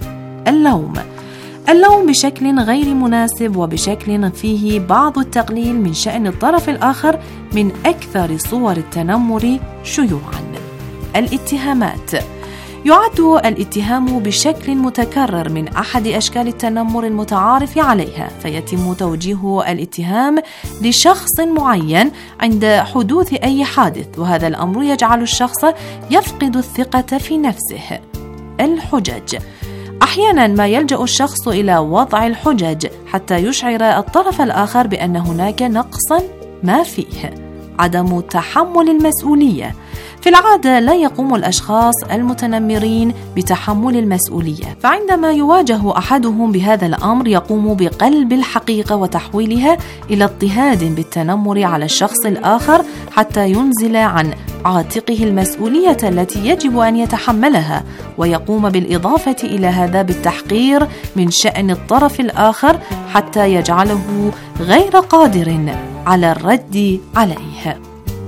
اللوم بشكل غير مناسب وبشكل فيه بعض التقليل من شأن الطرف الآخر من أكثر صور التنمر شيوعاً. الاتهامات يعد الاتهام بشكل متكرر من أحد أشكال التنمر المتعارف عليها، فيتم توجيه الاتهام لشخص معين عند حدوث أي حادث، وهذا الأمر يجعل الشخص يفقد الثقة في نفسه. الحجج أحيانا ما يلجأ الشخص إلى وضع الحجج حتى يشعر الطرف الآخر بأن هناك نقصا ما فيه. عدم تحمل المسؤولية. في العادة لا يقوم الأشخاص المتنمرين بتحمل المسؤولية، فعندما يواجه أحدهم بهذا الأمر يقوم بقلب الحقيقة وتحويلها إلى اضطهاد بالتنمر على الشخص الآخر حتى ينزل عن عاتقه المسؤولية التي يجب أن يتحملها، ويقوم بالإضافة إلى هذا بالتحقير من شأن الطرف الآخر حتى يجعله غير قادر على الرد عليه.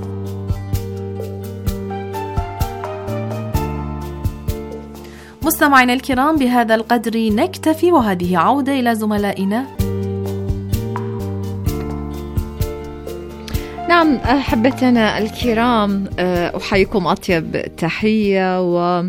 مستمعينا الكرام، بهذا القدر نكتفي، وهذه عودة إلى زملائنا. نعم أحبتنا الكرام، أحييكم أطيب تحية،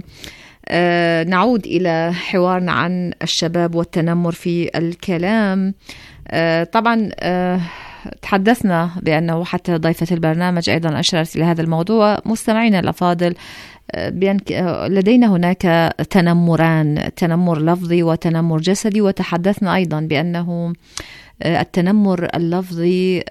ونعود إلى حوارنا عن الشباب والتنمر في الكلام. طبعا تحدثنا بأنه حتى ضيفة البرنامج أيضا أشارت إلى هذا الموضوع. مستمعينا الأفاضل، لدينا هناك تنمران، تنمر لفظي وتنمر جسدي، وتحدثنا أيضا بأنه التنمر اللفظي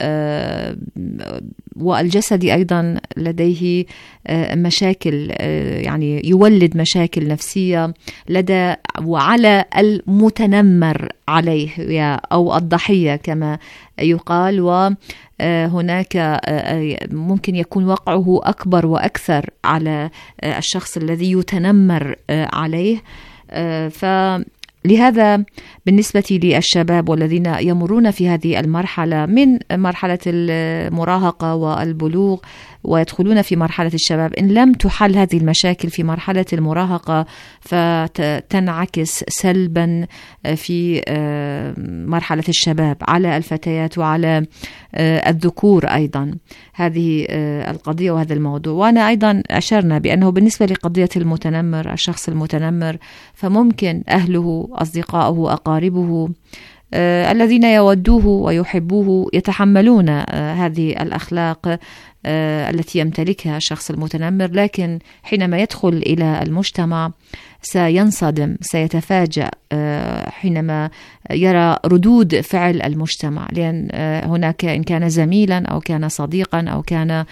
والجسدي أيضا لديه مشاكل، يعني يولد مشاكل نفسية لدى وعلى المتنمر عليه أو الضحية كما يقال، وهناك ممكن يكون وقعه أكبر وأكثر على الشخص الذي يتنمر عليه. لهذا بالنسبة للشباب والذين يمرون في هذه المرحلة من مرحلة المراهقة والبلوغ ويدخلون في مرحلة الشباب، إن لم تحل هذه المشاكل في مرحلة المراهقة فتنعكس سلبا في مرحلة الشباب على الفتيات وعلى الذكور أيضا. هذه القضية وهذا الموضوع. وأنا أيضا أشرنا بأنه بالنسبة لقضية المتنمر، الشخص المتنمر، فممكن أهله، أصدقائه، أقاربه الذين يودوه ويحبوه يتحملون هذه الأخلاق التي يمتلكها الشخص المتنمر، لكن حينما يدخل إلى المجتمع سينصدم، سيتفاجأ حينما يرى ردود فعل المجتمع، لأن هناك إن كان زميلا أو كان صديقا أو كان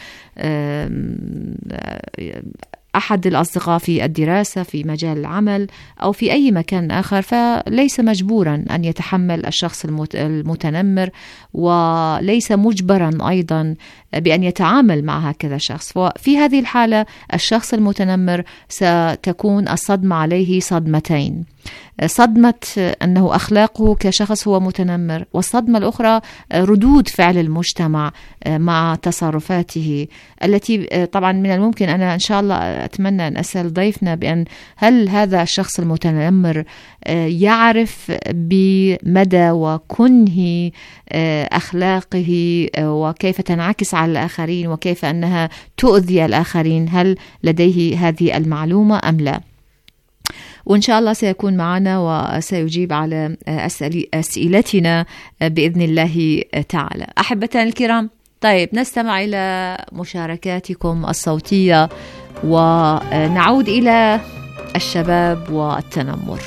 أحد الأصدقاء في الدراسة في مجال العمل أو في أي مكان آخر، فليس مجبورا أن يتحمل الشخص المتنمر، وليس مجبرا أيضا بأن يتعامل مع هكذا شخص. وفي هذه الحالة الشخص المتنمر ستكون الصدمة عليه صدمتين: صدمة أنه أخلاقه كشخص هو متنمر، والصدمة الأخرى ردود فعل المجتمع مع تصرفاته التي طبعا من الممكن أنا إن شاء الله أتمنى أن أسأل ضيفنا بأن هل هذا الشخص المتنمر يعرف بمدى وكنه أخلاقه وكيف تنعكس على الآخرين وكيف أنها تؤذي الآخرين، هل لديه هذه المعلومة أم لا؟ وإن شاء الله سيكون معنا وسيجيب على أسئلتنا بإذن الله تعالى. أحبتنا الكرام، طيب نستمع إلى مشاركاتكم الصوتية ونعود إلى الشباب والتنمر.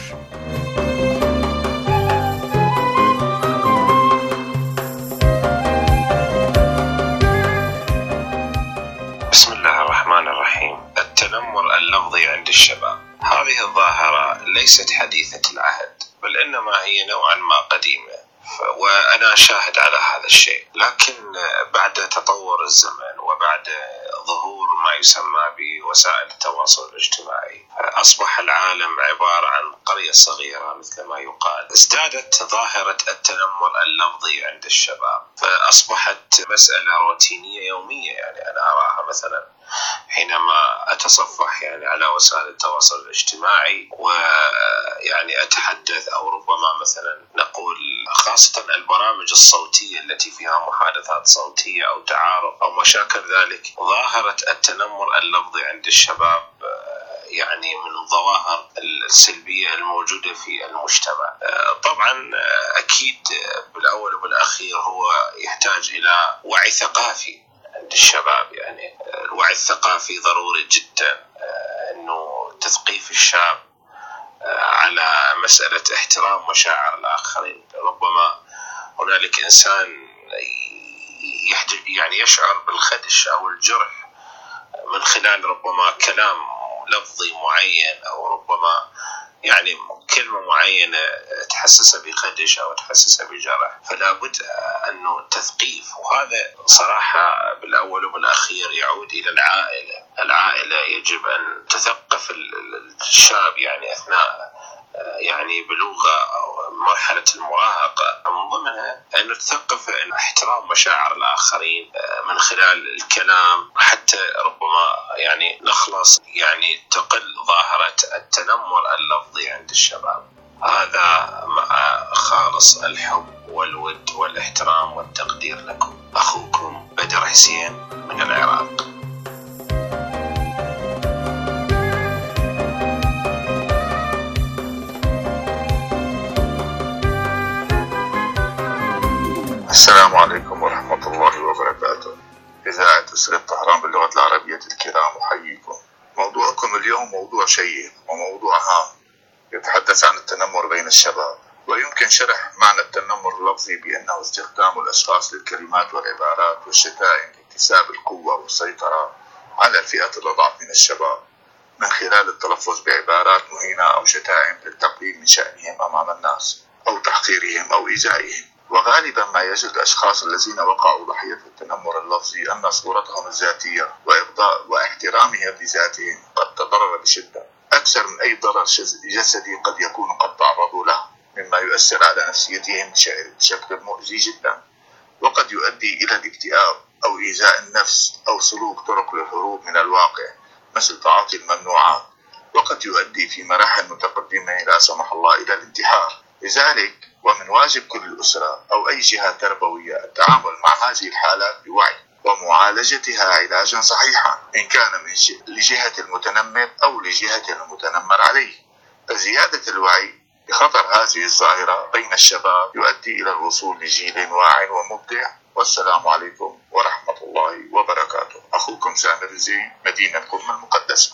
بسم الله الرحمن الرحيم. التنمر اللفظي عند الشباب، هذه الظاهرة ليست حديثة العهد، بل إنما هي نوعا ما قديمة، وأنا شاهد على هذا الشيء. لكن بعد تطور الزمن وبعد ظهور ما يسمى بوسائل التواصل الاجتماعي، أصبح العالم عبارة عن قرية صغيرة مثل ما يقال. ازدادت ظاهرة التنمر اللفظي عند الشباب، فأصبحت مسألة روتينية يومية. يعني أنا أراها مثلا حينما أتصفح يعني على وسائل التواصل الاجتماعي ويعني أتحدث، أو ربما مثلا نقول خاصة البرامج الصوتية التي فيها محادثات صوتية أو تعارف أو ما شاكل ذلك، ظاهرة التنمر اللفظي عند الشباب يعني من الظواهر السلبية الموجودة في المجتمع. طبعا أكيد بالأول وبالأخير هو يحتاج إلى وعي ثقافي عند الشباب. يعني الوعي الثقافي ضروري جدا، أنه تثقيف الشاب على مسألة احترام مشاعر الآخرين. ربما هنالك إنسان يعني يشعر بالخدش أو الجرح من خلال ربما كلام لفظي معين، أو ربما يعني كلمة معينة تحسسه بخدش أو تحسسه بجرح، فلا بد أنه التثقيف. وهذا صراحة بالأول وبالأخير يعود إلى العائلة يجب أن تثقف الشاب يعني أثناء يعني بلوغه أو مرحلة المراهقة، من ضمنها أن تثقف أن احترام مشاعر الآخرين من خلال الكلام، حتى ربما يعني نخلص يعني تقل ظاهرة التنمر اللفظي عند الشباب. هذا مع خالص الحب والود والاحترام والتقدير لكم. أخوكم بدر حسين من العراق. السلام عليكم ورحمة الله وبركاته. إذاعة أسرة طهران باللغة العربية الكرام، أحييكم. موضوعكم اليوم موضوع شيق وموضوع هام، يتحدث عن التنمر بين الشباب. ويمكن شرح معنى التنمر اللفظي بأنه استخدام الأشخاص للكلمات والعبارات والشتائم لاكتساب القوة والسيطرة على الفئات الأضعف من الشباب، من خلال التلفظ بعبارات مهينة أو شتائم للتقليل من شأنهم أمام الناس أو تحقيرهم أو إيذائهم. وغالبا ما يجد الأشخاص الذين وقعوا ضحية التنمر اللفظي أن صورتهم الذاتية وإرضاء واحترامهم لذاتهم قد تضرر بشدة، أكثر من أي ضرر جسدي قد يكون قد تعرضوا له، مما يؤثر على نفسيتهم بشكل مؤذي جدا، وقد يؤدي إلى الاكتئاب أو إيذاء النفس أو سلوك طرق للهروب من الواقع مثل تعاطي الممنوعات، وقد يؤدي في مراحل متقدمة لا سمح الله إلى الانتحار. لذلك ومن واجب كل أسرة أو أي جهة تربوية التعامل مع هذه الحالات بوعي ومعالجتها علاجا صحيحا، إن كان من لجهة المتنمر أو لجهة المتنمر عليه. فزيادة الوعي بخطر هذه الظاهرة بين الشباب يؤدي إلى الوصول لجيل واع ومبدع. والسلام عليكم ورحمة الله وبركاته. أخوكم سامر زين، مدينة قم المقدسة.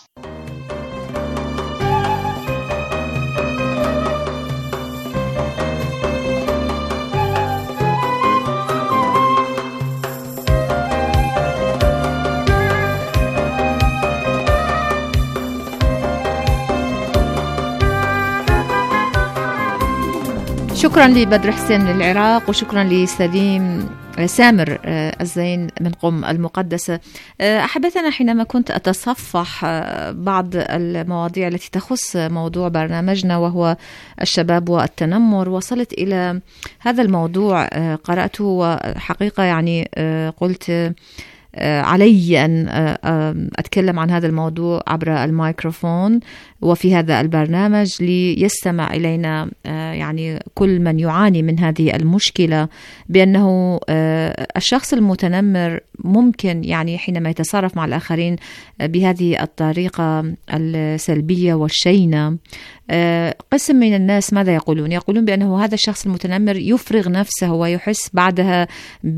شكرا لبدر حسين من العراق، وشكرا سامر الزين من قم المقدسة. أحبتنا، حينما كنت أتصفح بعض المواضيع التي تخص موضوع برنامجنا وهو الشباب والتنمر، وصلت إلى هذا الموضوع قرأته، وحقيقة يعني قلت علي أن أتكلم عن هذا الموضوع عبر الميكروفون وفي هذا البرنامج ليستمع إلينا يعني كل من يعاني من هذه المشكلة، بأنه الشخص المتنمر ممكن يعني حينما يتصرف مع الآخرين بهذه الطريقة السلبية والشينة، قسم من الناس ماذا يقولون؟ يقولون بأنه هذا الشخص المتنمر يفرغ نفسه ويحس بعدها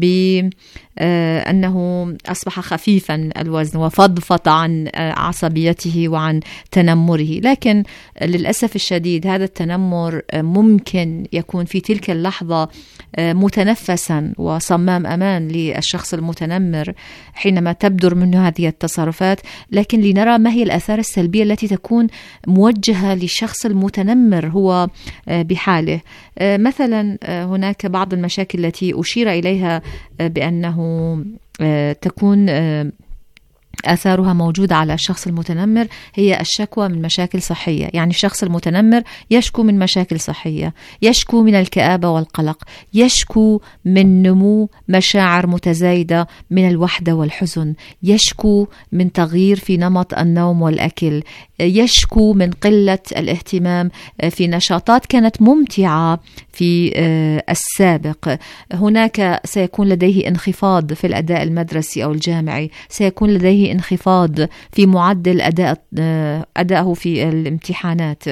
بأنه أصبح خفيفا الوزن وفضفض عن عصبيته وعن تنمره. لكن للأسف الشديد هذا التنمر ممكن يكون في تلك اللحظة متنفسا وصمام أمان للشخص المتنمر حينما تبدر منه هذه التصرفات، لكن لنرى ما هي الآثار السلبية التي تكون موجهة للشخص المتنمر هو بحاله. مثلا هناك بعض المشاكل التي أشير إليها بأنه تكون آثارها موجودة على الشخص المتنمر، هي الشكوى من مشاكل صحية. يعني الشخص المتنمر يشكو من مشاكل صحية، يشكو من الكآبة والقلق، يشكو من نمو مشاعر متزايدة من الوحدة والحزن، يشكو من تغيير في نمط النوم والأكل، يشكو من قلة الاهتمام في نشاطات كانت ممتعة في السابق. هناك سيكون لديه انخفاض في الأداء المدرسي أو الجامعي، سيكون لديه انخفاض في معدل أدائه في الامتحانات،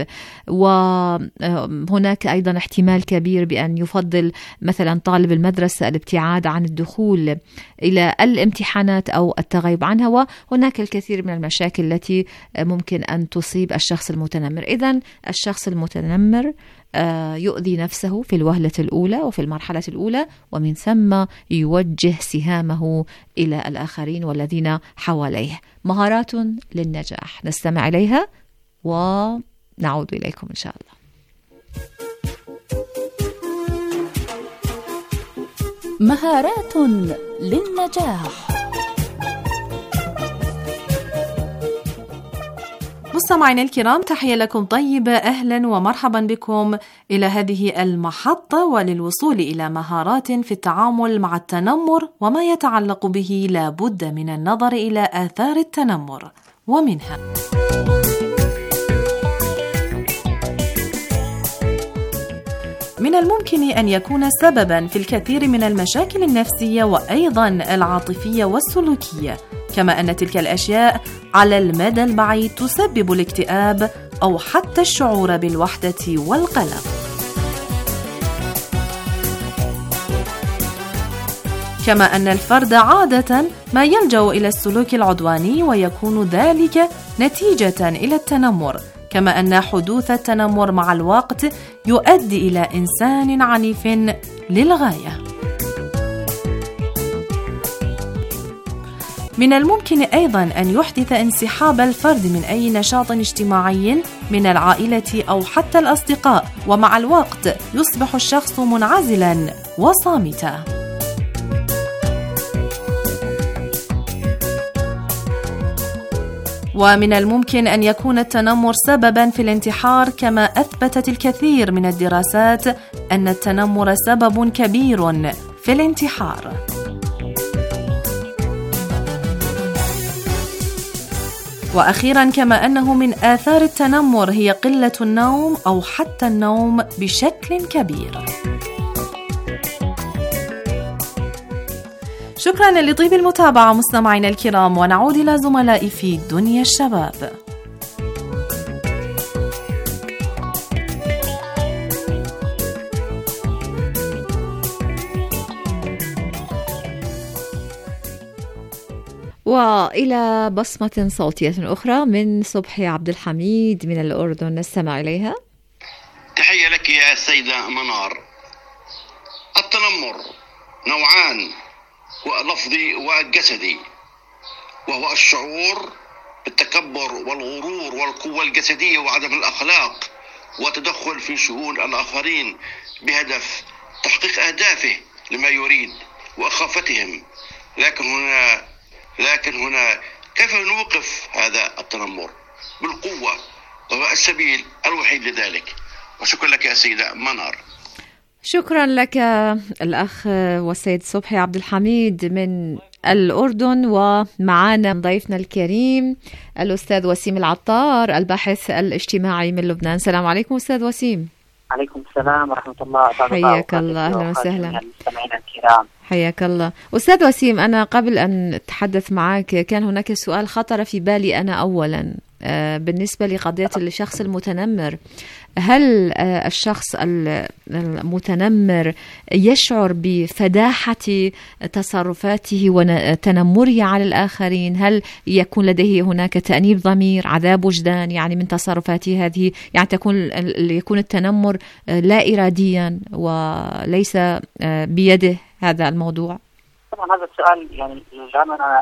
وهناك أيضا احتمال كبير بأن يفضل مثلا طالب المدرسة الابتعاد عن الدخول إلى الامتحانات أو التغيب عنها، وهناك الكثير من المشاكل التي ممكن أن تصيب الشخص المتنمر. إذن الشخص المتنمر يؤذي نفسه في الوهلة الأولى وفي المرحلة الأولى، ومن ثم يوجه سهامه إلى الآخرين والذين حواليه. مهارات للنجاح نستمع إليها ونعود إليكم إن شاء الله. مهارات للنجاح. مستمعينا الكرام، تحية لكم طيبة، أهلا ومرحبا بكم إلى هذه المحطة، وللوصول إلى مهارات في التعامل مع التنمر وما يتعلق به لابد من النظر إلى آثار التنمر، ومنها من الممكن أن يكون سببا في الكثير من المشاكل النفسية وأيضا العاطفية والسلوكية، كما أن تلك الأشياء على المدى البعيد تسبب الاكتئاب أو حتى الشعور بالوحدة والقلق. كما أن الفرد عادة ما يلجأ إلى السلوك العدواني، ويكون ذلك نتيجة إلى التنمر، كما أن حدوث التنمر مع الوقت يؤدي إلى إنسان عنيف للغاية. من الممكن أيضا أن يحدث انسحاب الفرد من أي نشاط اجتماعي من العائلة أو حتى الأصدقاء، ومع الوقت يصبح الشخص منعزلا وصامتا. ومن الممكن أن يكون التنمر سببا في الانتحار، كما أثبتت الكثير من الدراسات أن التنمر سبب كبير في الانتحار. وأخيرا، كما أنه من آثار التنمر هي قلة النوم أو حتى النوم بشكل كبير. شكرا لطيب المتابعة مستمعينا الكرام، ونعود إلى زملائي في دنيا الشباب. وإلى بصمة صوتية أخرى من صبحي عبد الحميد من الأردن، نستمع إليها. تحية لك يا السيدة منار. التنمر نوعان، لفظي وجسدي، وهو الشعور بالتكبر والغرور والقوة الجسدية وعدم الأخلاق وتدخل في شؤون الآخرين بهدف تحقيق أهدافه لما يريد وإخافتهم. لكن هنا كيف نوقف هذا التنمر بالقوة؟ وهو السبيل الوحيد لذلك. وشكرا لك يا سيدة منار. شكرا لك الأخ والسيد صبحي عبد الحميد من الأردن. ومعانا ضيفنا الكريم الأستاذ وسيم العطار الباحث الاجتماعي من لبنان. السلام عليكم أستاذ وسيم. عليكم السلام ورحمة الله. حياك الله، أهلا وسهلا. المستمعين الكرام حياك الله. أستاذ وسيم، أنا قبل أن أتحدث معك كان هناك سؤال خطر في بالي أنا أولا بالنسبة لقضية الشخص المتنمر. هل الشخص المتنمر يشعر بفداحة تصرفاته وتنمره على الآخرين؟ هل يكون لديه هناك تأنيب ضمير، عذاب وجدان يعني من تصرفاته هذه؟ يعني يكون التنمر لا إراديا وليس بيده هذا الموضوع؟ طبعا هذا السؤال يعني جعلنا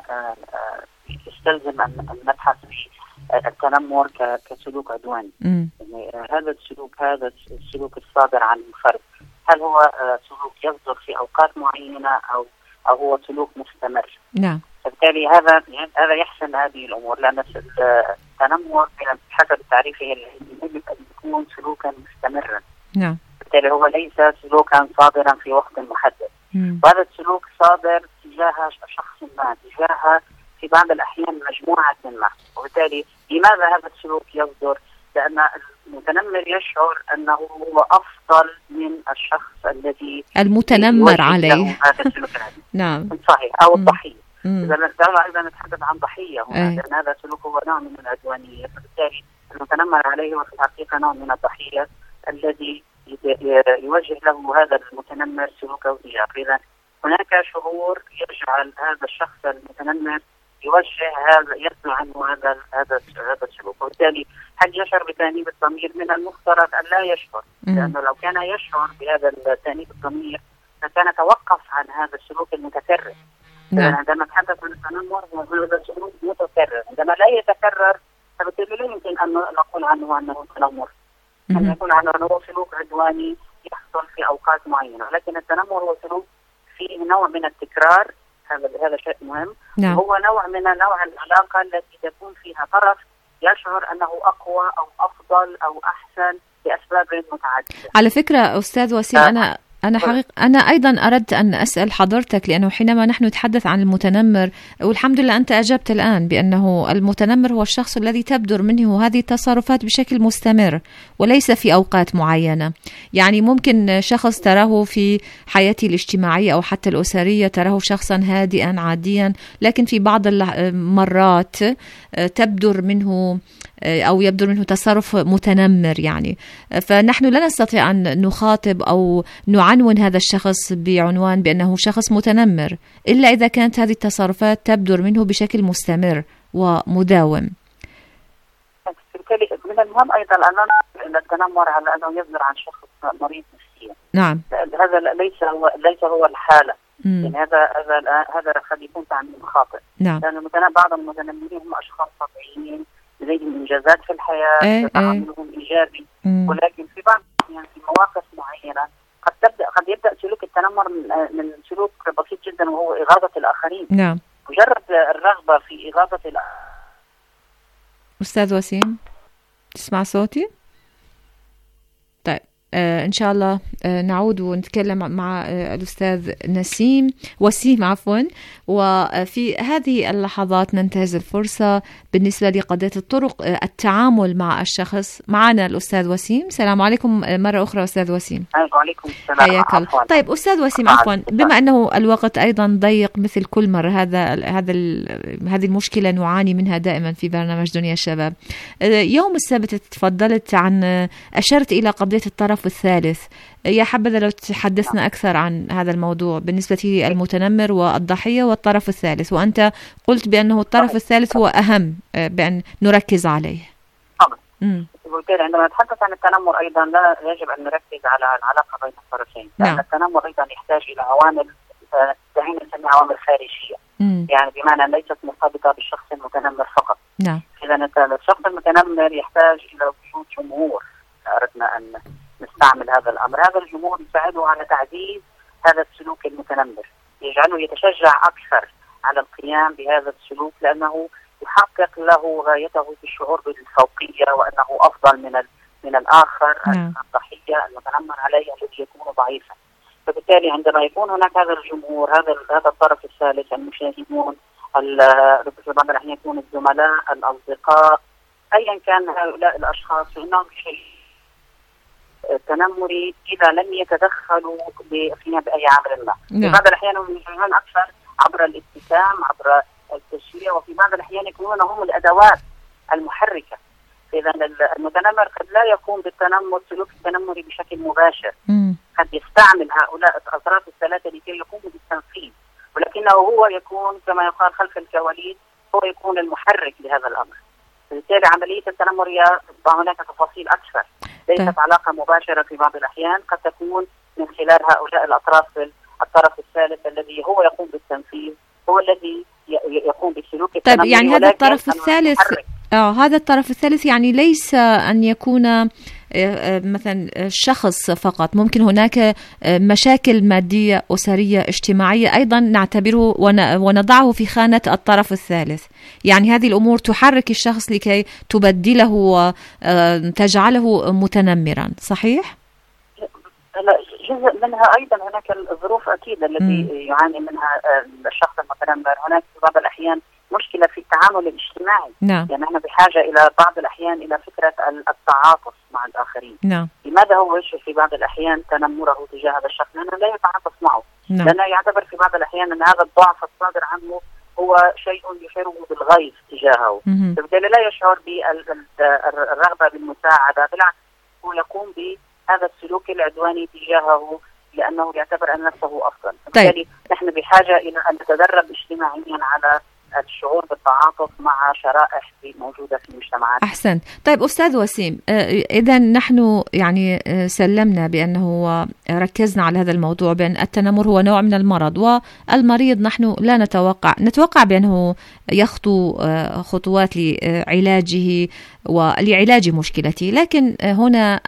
يستلزم أن نبحث في التنمر كسلوك عدواني. يعني هذا السلوك الصادر عن الفرد، هل هو سلوك يصدر في أوقات معينة أو هو سلوك مستمر؟ نعم. فبالتالي هذا يحسن هذه الأمور، لأن التنمر حسب تعريفه يجب أن يكون سلوكا مستمرا. نعم. بالتالي هو ليس سلوكا صادرا في وقت محدد. وهذا السلوك صادر تجاه شخص ما، تجاه في بعض الأحيان مجموعة ما. وبالتالي لماذا هذا السلوك يصدر؟ لأن المتنمر يشعر أنه هو أفضل من الشخص الذي المتنمر عليه. هذا السلوك نعم صحيح، أو الضحية. إذا نتحدث عن ضحية هنا، لأن هذا السلوك هو نوع من العدوانية. فبالتالي المتنمر عليه هو في الحقيقة نوع من الضحية الذي يوجه له هذا المتنمر سلوكه إياه. إذا هناك شعور يجعل هذا الشخص المتنمر يصنع عنه هذا السلوك. وبالتالي هل يشعر بتأنيب الضمير؟ من المفترض أن لا يشعر، لأنه لو كان يشعر بهذا التأنيب الضمير لكان توقف عن هذا السلوك المتكرر. عندما نتحدث عن التنمر هذا سلوك متكرر، عندما لا يتكرر فبالتالي لا يمكن أن نقول عنه أنه تنمر. أن يكون عنه أنه سلوك عدواني يحصل في أوقات معينة، لكن التنمر هو سلوك فيه نوع من التكرار. هذا شيء مهم. نعم. هو نوع العلاقة التي تكون فيها طرف يشعر أنه أقوى أو أفضل أو أحسن لأسباب متعددة. على فكرة أستاذ وسيم، أنا أيضا أردت أن أسأل حضرتك، لأنه حينما نحن نتحدث عن المتنمر، والحمد لله أنت أجبت الآن بأنه المتنمر هو الشخص الذي تبدر منه هذه التصرفات بشكل مستمر وليس في أوقات معينة. يعني ممكن شخص تراه في حياته الاجتماعية أو حتى الأسرية تراه شخصا هادئا عاديا، لكن في بعض المرات تبدر منه أو يبدر منه تصرف متنمر يعني. فنحن لا نستطيع أن نخاطب أو نعنون هذا الشخص بعنوان بأنه شخص متنمر إلا إذا كانت هذه التصرفات تبدر منه بشكل مستمر ومداوم. من المهم أيضا أن التنمر على أنه يصدر عن شخص مريض نفسيا. نعم. هذا ليس هو الحالة. يعني هذا قد يكون تعميم خاطئ. نعم. لأن بعض المتنمرين هم أشخاص طبيعيين لديهم إنجازات في الحياة، تعاملهم إيجابي، ولكن في بعض يعني في مواقف معينة قد يبدأ سلوك التنمر من سلوك بسيط جدا وهو إغاظة الآخرين. نعم. مجرد الرغبة في إغاظة الآخرين. أستاذ وسيم تسمع صوتي؟ طيب إن شاء الله نعود ونتكلم مع الأستاذ وسيم عفوا. وفي هذه اللحظات ننتهز الفرصة بالنسبة لقضية الطرق التعامل مع الشخص. معنا الأستاذ وسيم. السلام عليكم مرة أخرى أستاذ وسيم. وعليكم السلام. حياك الله. طيب أستاذ وسيم عفوا، بما أنه الوقت أيضا ضيق مثل كل مرة، هذه المشكلة نعاني منها دائما في برنامج دنيا الشباب. يوم السبت تفضلت أشرت إلى قضية الطرف الطرف الثالث. يا حبذا لو تحدثنا أكثر عن هذا الموضوع بالنسبة للمتنمر والضحية والطرف الثالث، وأنت قلت بأنه الطرف الثالث هو أهم بأن نركز عليه. وبالتالي عندما نتحدث عن التنمر أيضا لا يجب أن نركز على العلاقة بين الطرفين، لأن التنمر أيضا يحتاج إلى عوامل دعينا نسميها عوامل خارجية، يعني بمعنى ليست مرتبطة بالشخص المتنمر فقط. إذا الشخص المتنمر يحتاج إلى وجود جمهور، أردنا أن نستعمل هذا الأمر، هذا الجمهور يساعده على تعزيز هذا السلوك المتنمر، يجعله يتشجع أكثر على القيام بهذا السلوك، لأنه يحقق له غايته في الشعور بالفوقية وأنه أفضل من الآخر الضحية المتنمر عليه الذي يكون ضعيفا. فبالتالي عندما يكون هناك هذا الجمهور، هذا الطرف الثالث، المشاهدون، بعض الأحيان يكون الزملاء، الأصدقاء، أيا كان هؤلاء الأشخاص، فإنهم شيء تنمري إذا لم يتدخلوا فيها بأي عمل ما. في بعض الأحيان هم يشجعون أكثر عبر الابتسام، عبر التشجيع، وفي بعض الأحيان يكونون هم الأدوات المحركة. إذا المتنمر قد لا يقوم بالتنمر سلوك التنمري بشكل مباشر، قد يستعمل هؤلاء الأطراف الثلاثة لكي يقوموا بالتنفيذ، ولكنه هو يكون كما يقال خلف الكواليس، هو يكون المحرك لهذا الأمر. بالتالي عملية التنمر هناك تفاصيل أكثر، ليست علاقة مباشرة في بعض الأحيان، قد تكون من خلال هؤلاء الطرف الثالث الذي هو يقوم بالتنفيذ، هو الذي يقوم بسلوك التنمر. طيب يعني هذا الطرف الثالث هذا الطرف الثالث يعني ليس أن يكون مثلا شخص فقط، ممكن هناك مشاكل مادية أسرية اجتماعية أيضا نعتبره ونضعه في خانة الطرف الثالث. يعني هذه الأمور تحرك الشخص لكي تبدله وتجعله متنمرا، صحيح؟ جزء منها أيضا هناك الظروف أكيد التي يعاني منها الشخص المتنمر. هناك في بعض الأحيان مشكلة في التعامل الاجتماعي. يعني نحن بحاجة إلى بعض الأحيان إلى فكرة التعاطف مع الآخرين. لماذا هو يشعر في بعض الأحيان تنمره تجاه هذا الشخص؟ لأنه لا يتعاطف معه، لأنه يعتبر في بعض الأحيان أن هذا الضعف الصادر عنه هو شيء يشعره بالغيظ تجاهه، فبالتالي لا يشعر بالرغبة بالمساعدة، بالعكس هو يقوم بهذا السلوك العدواني تجاهه لأنه يعتبر أن نفسه أفضل. بالتالي نحن بحاجة إلى أن نتدرب اجتماعيا على الشعور بالتعاطف مع شرائح موجودة في المجتمعات. أحسن. طيب أستاذ وسيم، إذا نحن يعني سلمنا بأنه ركزنا على هذا الموضوع، بأن التنمر هو نوع من المرض، والمريض نحن لا نتوقع بأنه يخطو خطوات لعلاجه ولعلاج مشكلته، لكن هنا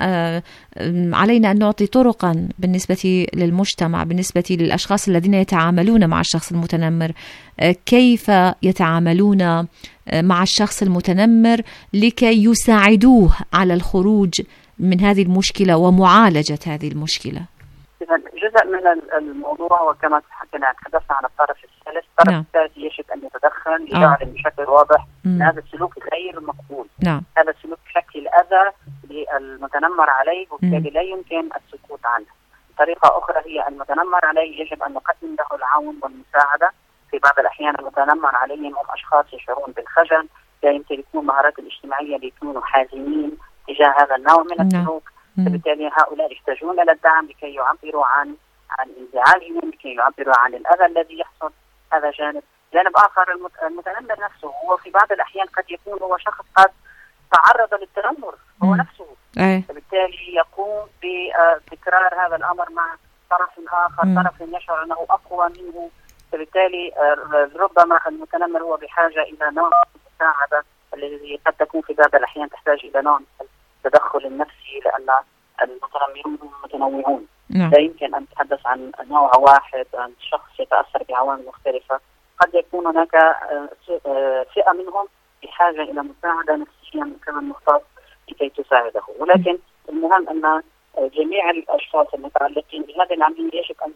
علينا أن نعطي طرقا بالنسبة للمجتمع، بالنسبة للأشخاص الذين يتعاملون مع الشخص المتنمر، كيف يتعاملون مع الشخص المتنمر لكي يساعدوه على الخروج من هذه المشكلة ومعالجة هذه المشكلة. جزء من الموضوع وكما تحدثنا عن الطرف الثالث، الطرف الثالث يجب أن يتدخل ليعلن بشكل واضح أن هذا السلوك غير مقبول. هذا السلوك يشكل أذى للمتنمر عليه، وبالتالي لا يمكن السكوت عنه. طريقة أخرى هي المتنمر عليه يجب أن نقدم له العون والمساعدة. في بعض الأحيان المتنمر عليهم هم أشخاص يشعرون بالخجل، لا يمتلكون مهارات الاجتماعية ليكونوا حازمين تجاه هذا النوع من السلوك، فبالتالي هؤلاء يحتاجون إلى الدعم لكي يعبروا عن انزعاجهم، لكي يعبروا عن الأذى الذي يحصل. هذا جانب آخر. المتنمر نفسه هو في بعض الأحيان قد يكون هو شخص قد تعرض للتنمر هو نفسه، فبالتالي يقوم بتكرار هذا الأمر مع طرف آخر، طرف يشعر أنه أقوى منه، فبالتالي ربما المتنمر هو بحاجة إلى نوع المساعدة الذي قد تكون في بعض الأحيان تحتاج إلى نوع التدخل النفسي، لأن المتنمرون متنوعون. لا يمكن أن نتحدث عن نوع واحد، عن شخص يتأثر بعوامل مختلفة. قد يكون هناك فئة منهم بحاجة إلى مساعدة نفسية من قبل مختص لكي تساعده، ولكن المهم أن جميع الأشخاص المتعلقين بهذه العملية يجب أن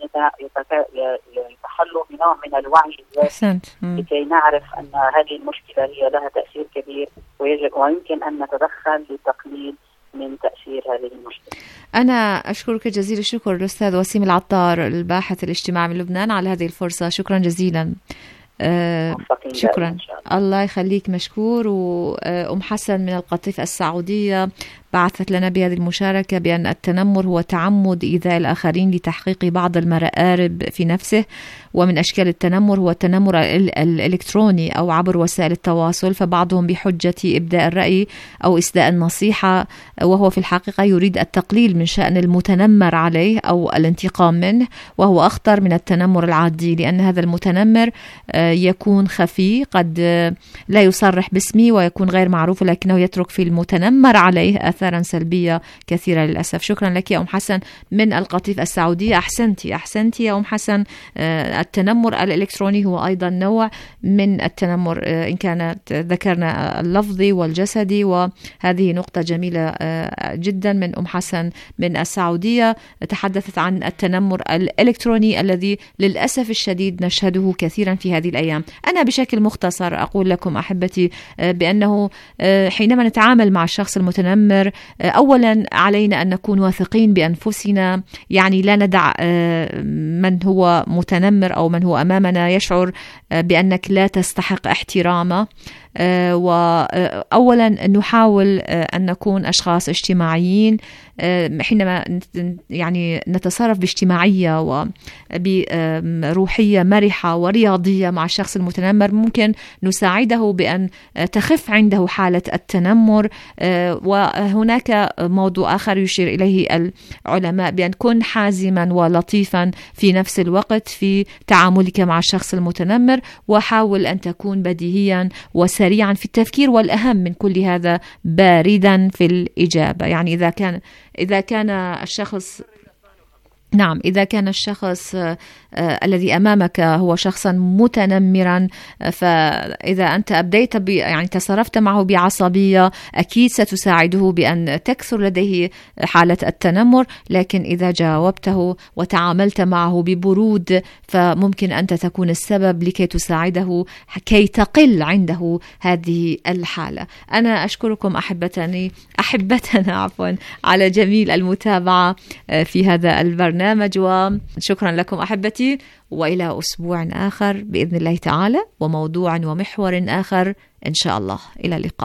يتحلوا بنوع من الوعي لكي نعرف أن هذه المشكلة هي لها تأثير كبير، ويمكن أن نتدخل لتقليل من تأثير هذه المشكلة. أنا أشكرك جزيل الشكر الأستاذ وسيم العطار، الباحث الاجتماعي من لبنان، على هذه الفرصة. شكرا جزيلا. شكرا، الله يخليك، مشكور. وأم حسن من القطيف السعودية بعثت لنا بهذه المشاركة بأن التنمر هو تعمد إيذاء الآخرين لتحقيق بعض المآرب في نفسه، ومن أشكال التنمر هو التنمر الإلكتروني أو عبر وسائل التواصل، فبعضهم بحجة إبداء الرأي أو إسداء النصيحة، وهو في الحقيقة يريد التقليل من شأن المتنمر عليه أو الانتقام منه، وهو أخطر من التنمر العادي، لأن هذا المتنمر يكون خفي، قد لا يصرح باسمه ويكون غير معروف، لكنه يترك في المتنمر عليه آثارا سلبية كثيرة للأسف. شكرا لك يا أم حسن من القطيف السعودية. أحسنتي يا أم حسن. التنمر الإلكتروني هو أيضا نوع من التنمر، إن كانت ذكرنا اللفظي والجسدي، وهذه نقطة جميلة جدا من أم حسن من السعودية. تحدثت عن التنمر الإلكتروني الذي للأسف الشديد نشهده كثيرا في هذه الأيام. أنا بشكل مختصر أقول لكم أحبتي بأنه حينما نتعامل مع الشخص المتنمر، أولا علينا أن نكون واثقين بأنفسنا، يعني لا ندع من هو متنمر أو من هو أمامنا يشعر بأنك لا تستحق احترامه. وأولا نحاول أن نكون أشخاص اجتماعيين، حينما يعني نتصرف باجتماعية وبروحية مرحة ورياضية مع الشخص المتنمر، ممكن نساعده بأن تخف عنده حالة التنمر. وهناك موضوع آخر يشير إليه العلماء، بأن كن حازما ولطيفا في نفس الوقت في تعاملك مع الشخص المتنمر، وحاول أن تكون بديهيا وسريعا في التفكير، والأهم من كل هذا باردا في الإجابة. يعني إذا كان الشخص الذي أمامك هو شخصا متنمرا، فإذا أنت أبديت يعني تصرفت معه بعصبية، أكيد ستساعده بأن تكثر لديه حالة التنمر. لكن إذا جاوبته وتعاملت معه ببرود، فممكن أنت تكون السبب لكي تساعده كي تقل عنده هذه الحالة. أنا أشكركم أحبتنا على جميل المتابعة في هذا البرنامج، وشكرا لكم أحبتي، وإلى أسبوع آخر بإذن الله تعالى وموضوع ومحور آخر إن شاء الله. إلى اللقاء.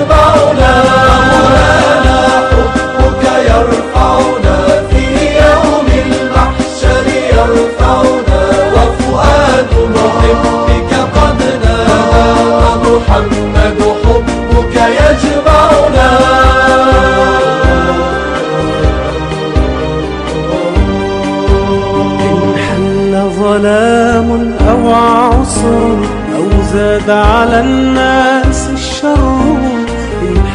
يجمعنا مولانا حبك يرفعنا في يوم المحشر يرفعنا وفؤاد محبك قد نادى محمد حبك يجمعنا إن حل ظلام أو عصر أو زاد على الناس